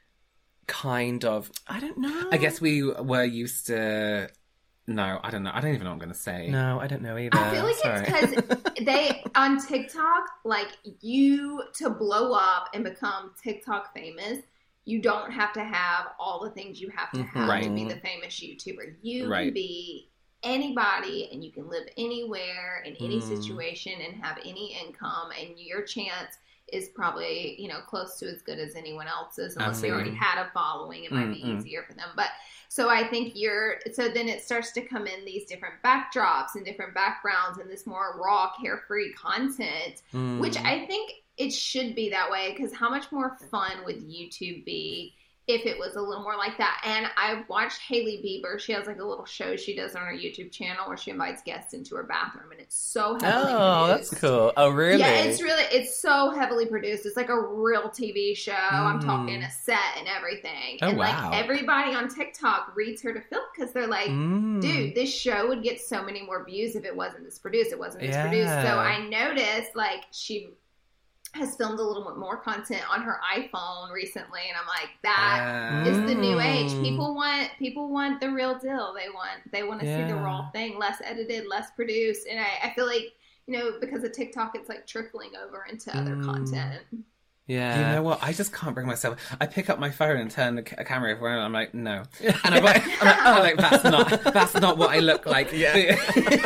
kind of, I don't know. I guess we were used to... No, I don't know. I don't even know what I'm going to say. No, I don't know either. I feel like Sorry. it's because they on TikTok, like you to blow up and become TikTok famous, you don't have to have all the things you have to have Right. to be the famous YouTuber. You Right. can be anybody, and you can live anywhere in any Mm. situation and have any income, and your chance is probably, you know, close to as good as anyone else's, unless they already Absolutely. had a following. It might be Mm-mm. easier for them, but. So I think you're, so then it starts to come in these different backdrops and different backgrounds and this more raw, carefree content, Mm. which I think it should be that way, because how much more fun would YouTube be if it was a little more like that? And I watched Hailey Bieber. She has like a little show she does on her YouTube channel where she invites guests into her bathroom, and it's so heavily Oh, produced. that's cool. Oh, really? Yeah, it's really, it's so heavily produced. It's like a real T V show. I'm Mm. talking a set and everything. Oh, and wow. like everybody on TikTok reads her to film because they're like, Mm. dude, this show would get so many more views if it wasn't this produced. It wasn't this Yeah. produced. So I noticed like she has filmed a little bit more content on her iPhone recently, and I'm like, that Uh, is the new age. Mm. People want people want the real deal. They want they want to see the Yeah. raw thing, less edited, less produced. And I, I feel like, you know, because of TikTok, it's like trickling over into other Mm. content. Yeah. You know what? I just can't bring myself. I pick up my phone and turn the ca- camera over, and I'm like, no. And I'm like, I'm like, oh, like that's not that's not what I look like. Yeah.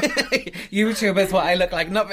YouTubers, what I look like. Not.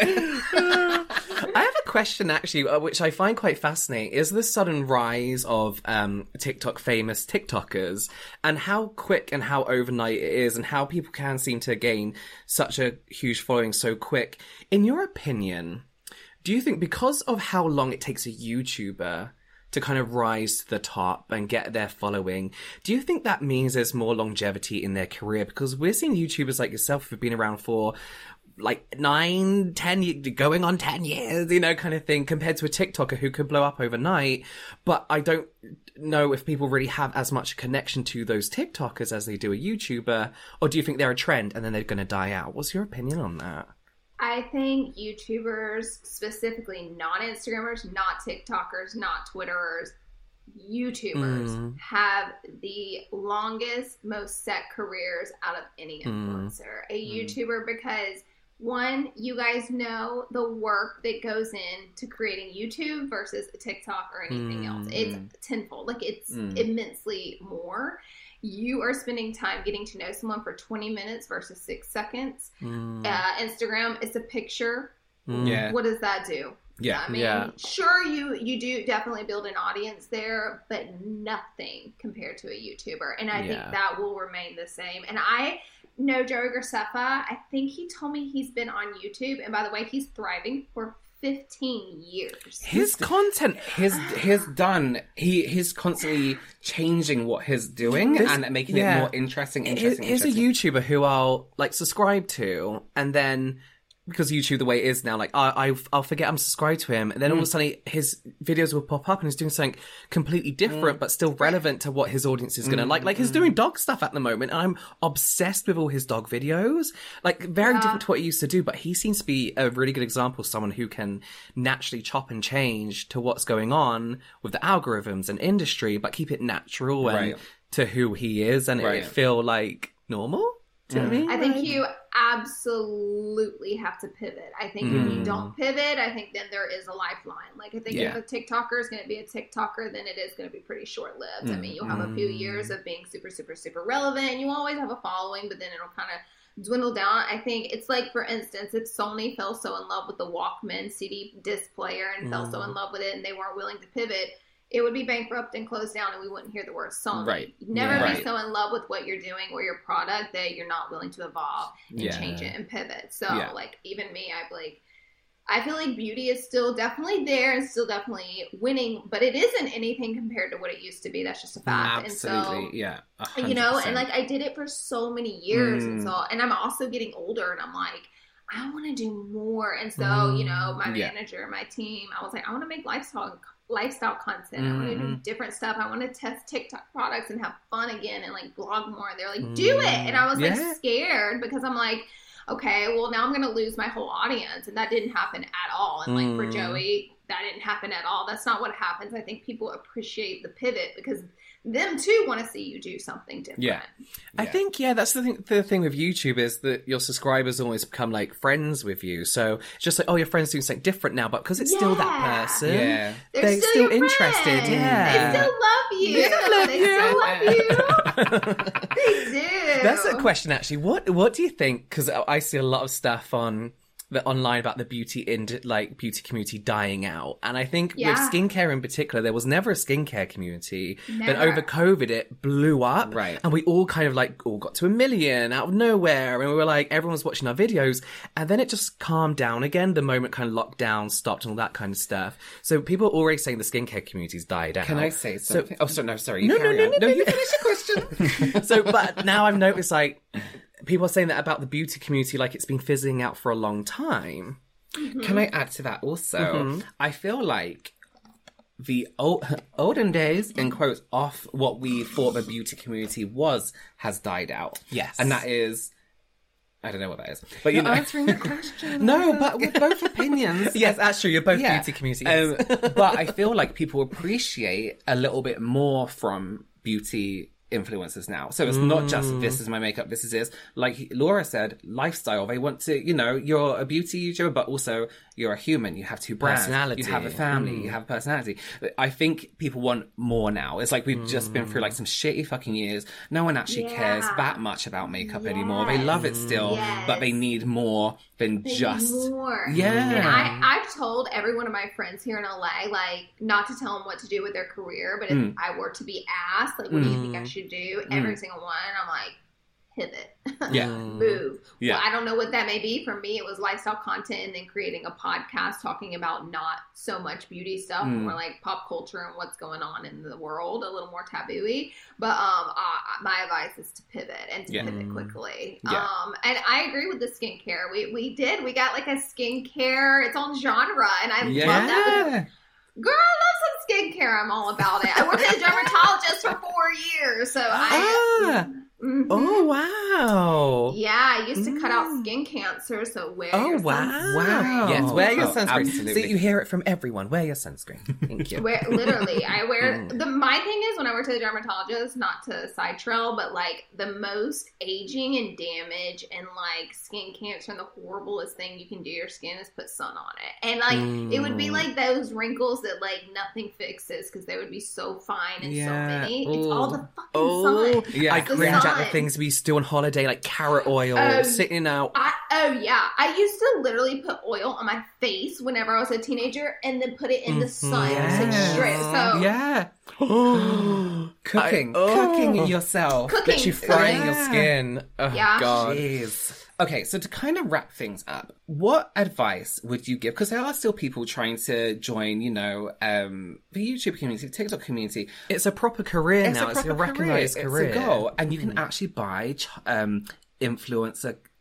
I have a question actually, uh, which I find quite fascinating. Is the sudden rise of um, TikTok famous TikTokers, and how quick and how overnight it is, and how people can seem to gain such a huge following so quick. In your opinion, do you think because of how long it takes a YouTuber to kind of rise to the top and get their following, do you think that means there's more longevity in their career? Because we're seeing YouTubers like yourself who've been around for like nine, ten, ye- going on ten years, you know, kind of thing, compared to a TikToker who could blow up overnight. But I don't know if people really have as much connection to those TikTokers as they do a YouTuber, or do you think they're a trend and then they're going to die out? What's your opinion on that? I think YouTubers, specifically non-Instagrammers, not TikTokers, not Twitterers, YouTubers Mm. have the longest, most set careers out of any influencer. A YouTuber, because one, you guys know the work that goes into creating YouTube versus a TikTok or anything Mm. else. It's tenfold. Like, it's Mm. immensely more. You are spending time getting to know someone for twenty minutes versus six seconds. Mm. Uh, Instagram, it's a picture. Mm. Yeah. What does that do? Yeah. I mean, Yeah. sure, you you do definitely build an audience there, but nothing compared to a YouTuber. And I Yeah. think that will remain the same. And I know Joey Graceffa. I think he told me he's been on YouTube. And by the way, he's thriving for fifteen years. His content, He's he's done. He he's constantly changing what he's doing This- and making yeah. it more interesting. Here- Interesting. here's a interesting. YouTuber who I'll like subscribe to, and then because YouTube the way it is now, like I, I I'll forget I'm subscribed to him, and then all of a sudden his videos will pop up and he's doing something completely different, mm. but still relevant to what his audience is gonna mm. like. Like he's doing dog stuff at the moment, and I'm obsessed with all his dog videos. Like very yeah. different to what he used to do, but he seems to be a really good example of someone who can naturally chop and change to what's going on with the algorithms and industry, but keep it natural and right. to who he is, and right. it feel like normal. Do you know what I mean? I think you absolutely have to pivot. I think mm. if you don't pivot, I think then there is a lifeline. Like, I think yeah. if a TikToker is going to be a TikToker, then it is going to be pretty short-lived. Mm. I mean, you'll have a few years of being super, super, super relevant, and you always have a following, but then it'll kind of dwindle down. I think it's like, for instance, if Sony fell so in love with the Walkman C D disc player and mm. fell so in love with it and they weren't willing to pivot, it would be bankrupt and closed down, and we wouldn't hear the word Sony. Right. You'd never yeah. be right. so in love with what you're doing or your product that you're not willing to evolve and yeah. change it and pivot. So, yeah. like, even me, I like, I feel like beauty is still definitely there and still definitely winning, but it isn't anything compared to what it used to be. That's just a fact. Absolutely, and so, yeah. one hundred percent. You know, and like I did it for so many years, mm. and so, and I'm also getting older, and I'm like, I want to do more. And so, mm. you know, my yeah. manager, my team, I was like, I want to make lifestyle lifestyle content. Mm-hmm. I want to do different stuff. I want to test TikTok products and have fun again and like blog more. And they're like, do it. And I was yeah. like scared because I'm like, okay, well now I'm going to lose my whole audience. And that didn't happen at all. And like mm. for Joey, that didn't happen at all. That's not what happens. I think people appreciate the pivot because them too want to see you do something different. Yeah. I yeah. think, yeah, that's the thing, the thing with YouTube is that your subscribers always become like friends with you. So it's just like, oh, your friend's doing something different now, but because it's yeah. still that person, yeah. they're, they're still, still interested. Friends. Yeah. They still love you. They still love you. They do. That's a question, actually. What What do you think? Because I see a lot of stuff on the online about the beauty in like beauty community dying out, and I think yeah. with skincare in particular, there was never a skincare community. Never. But over COVID, it blew up, right? And we all kind of like all got to a million out of nowhere, and we were like, everyone was watching our videos, and then it just calmed down again the moment kind of lockdown stopped and all that kind of stuff. So people are already saying the skincare community's died out. Can I say something? So, oh, sorry, no, sorry, you no, carry no, on. no, no, no, no, you finish your question. So, but now I've noticed like, people are saying that about the beauty community, like it's been fizzling out for a long time. Mm-hmm. Can I add to that also? Mm-hmm. I feel like the old, olden days, in quotes, off what we thought the beauty community was, has died out. Yes. And that is... I don't know what that is. But you You're know, answering the question. No, but with both opinions. Yes, that's true. You're both yeah. beauty communities. Um, but I feel like people appreciate a little bit more from beauty influencers now. So it's mm. not just this is my makeup, this is this. Like Laura said, lifestyle. They want to, you know, you're a beauty YouTuber, but also you're a human. You have two brands. Personality. You have a family. Mm. You have a personality. I think people want more now. It's like we've mm. just been through like some shitty fucking years. No one actually yeah. cares that much about makeup yes. anymore. They love it still, yes. but they need more than they just need more. Yeah. And I, I've told every one of my friends here in L A, like, not to tell them what to do with their career, but if mm. I were to be asked, like, what mm. do you think I should do? Every mm. single one, I'm like, pivot. Yeah. Move. Yeah. Well, I don't know what that may be. For me, it was lifestyle content and then creating a podcast talking about not so much beauty stuff, mm. more like pop culture and what's going on in the world, a little more taboo-y. But um, uh, my advice is to pivot and to yeah. pivot quickly. Yeah. Um, and I agree with the skincare. We we did. We got like a skincare, its own genre, and I yeah. love that. Because, girl, I love some skincare. I'm all about it. I worked at a dermatologist for four years, so I. Ah. Mm-hmm. Oh, wow. Yeah, I used to cut out skin cancer, so wear oh, your wow. sunscreen. Wow. Yes, wear your oh, sunscreen. Absolutely. So you hear it from everyone. Wear your sunscreen. Thank you. Wear, literally, I wear... the. My thing is, when I worked at a dermatologist, not to side trail, but like the most aging and damage and like skin cancer and the horriblest thing you can do to your skin is put sun on it. And like, mm. it would be like those wrinkles that like nothing fixes because they would be so fine and yeah. so many. Ooh. It's all the fucking oh. sun. Yeah, I cringe at the things we used to do on holiday, like carrot oil, um, sitting out. I, oh, yeah. I used to literally put oil on my face whenever I was a teenager and then put it in the sun. Yes. Like straight. So, yeah. Cooking. I, oh. Cooking yourself. Cooking. Literally frying yeah. your skin. Oh, yeah. God. Jeez. Okay, so to kind of wrap things up, what advice would you give? Because there are still people trying to join, you know, um, the YouTube community, the TikTok community. It's a proper career it's now. A it's a career. recognised career. It's a goal. And you can actually buy ch- um, influencer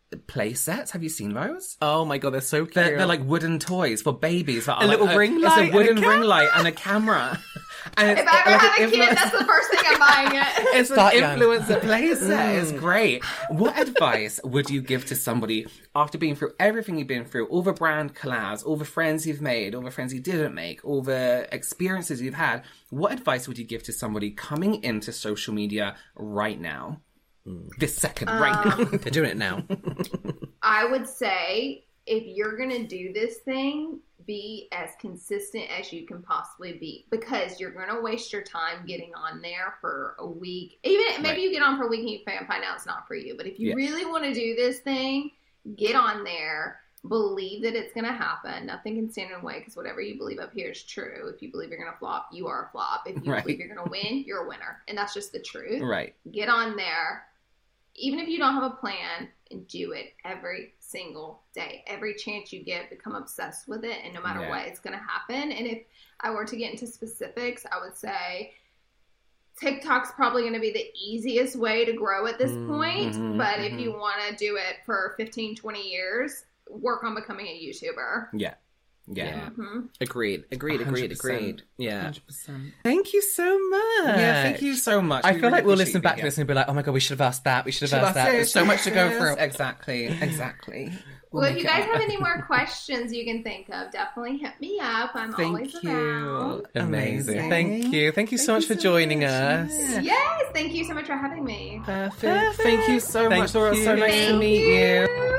play sets. Have you seen those? Oh my god, they're so cute. They're, they're like wooden toys for babies. That A are little like, ring it's light a wooden and a ring light and a camera. And it's, If I ever like had an a kid, influence- that's the first thing I'm buying it. It's an Start young. influencer play set. It's great. What advice would you give to somebody after being through everything you've been through, all the brand collabs, all the friends you've made, all the friends you didn't make, all the experiences you've had? What advice would you give to somebody coming into social media right now? This second, right now. They're doing it now. I would say if you're going to do this thing, be as consistent as you can possibly be, because you're going to waste your time getting on there for a week. Even maybe Right. you get on for a week and you find out it's not for you. But if you Yeah. really want to do this thing, get on there. Believe that it's going to happen. Nothing can stand in the way, because whatever you believe up here is true. If you believe you're going to flop, you are a flop. If you Right. believe you're going to win, you're a winner. And that's just the truth. Right. Get on there. Even if you don't have a plan, and do it every single day. Every chance you get, become obsessed with it, and no matter Yeah. what, it's going to happen. And if I were to get into specifics, I would say TikTok's probably going to be the easiest way to grow at this point. Mhm, But if mhm. you want to do it for fifteen, twenty years, work on becoming a YouTuber. Yeah. Yeah. hmm Agreed. Agreed. one Agreed. hundred percent. Agreed. Yeah. one hundred percent. Thank you so much. Yeah, thank you so much. I We feel really like we'll appreciate listen you back being to this and be like, oh my god, we should have asked that. We should have here. asked that. There's so much to go through. Exactly. Exactly. We'll Well, if make you it guys happen. have any more questions you can think of, definitely hit me up. I'm always Thank around. you. Amazing. Amazing. Thank you. Thank you so Thank much you for so joining much. us. Yeah. Yes, thank you so much for having me. Perfect. Thank you so Thank much, Laura. you. So nice to Thank meet you. you.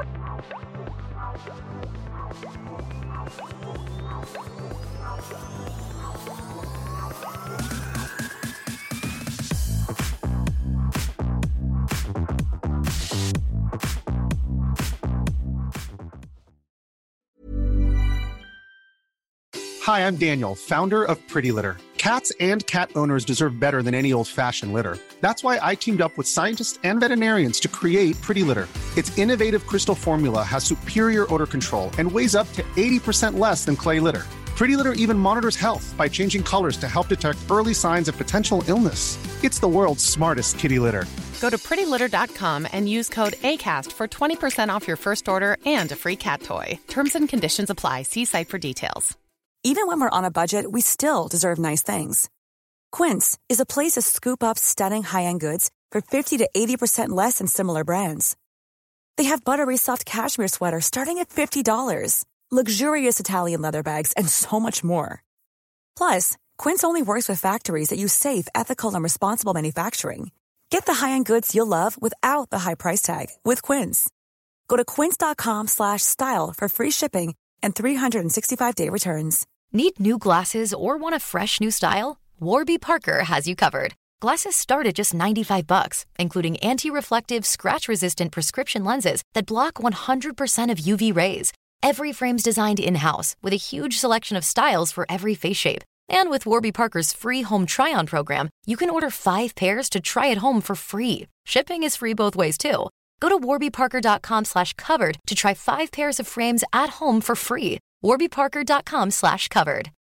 Hi, I'm Daniel, founder of Pretty Litter. Cats and cat owners deserve better than any old-fashioned litter. That's why I teamed up with scientists and veterinarians to create Pretty Litter. Its innovative crystal formula has superior odor control and weighs up to eighty percent less than clay litter. Pretty Litter even monitors health by changing colors to help detect early signs of potential illness. It's the world's smartest kitty litter. Go to pretty litter dot com and use code ACAST for twenty percent off your first order and a free cat toy. Terms and conditions apply. See site for details. Even when we're on a budget, we still deserve nice things. Quince is a place to scoop up stunning high-end goods for fifty to eighty percent less than similar brands. They have buttery soft cashmere sweaters starting at fifty dollars, luxurious Italian leather bags, and so much more. Plus, Quince only works with factories that use safe, ethical, and responsible manufacturing. Get the high-end goods you'll love without the high price tag with Quince. Go to quince dot com slash style for free shipping and three sixty-five day returns. Need new glasses or want a fresh new style? Warby Parker has you covered. Glasses start at just ninety-five bucks, including anti-reflective, scratch-resistant prescription lenses that block one hundred percent of U V rays. Every frame's designed in-house with a huge selection of styles for every face shape. And with Warby Parker's free home try-on program, you can order five pairs to try at home for free. Shipping is free both ways, too. Go to warby parker dot com slash covered to try five pairs of frames at home for free. warby parker dot com slash covered.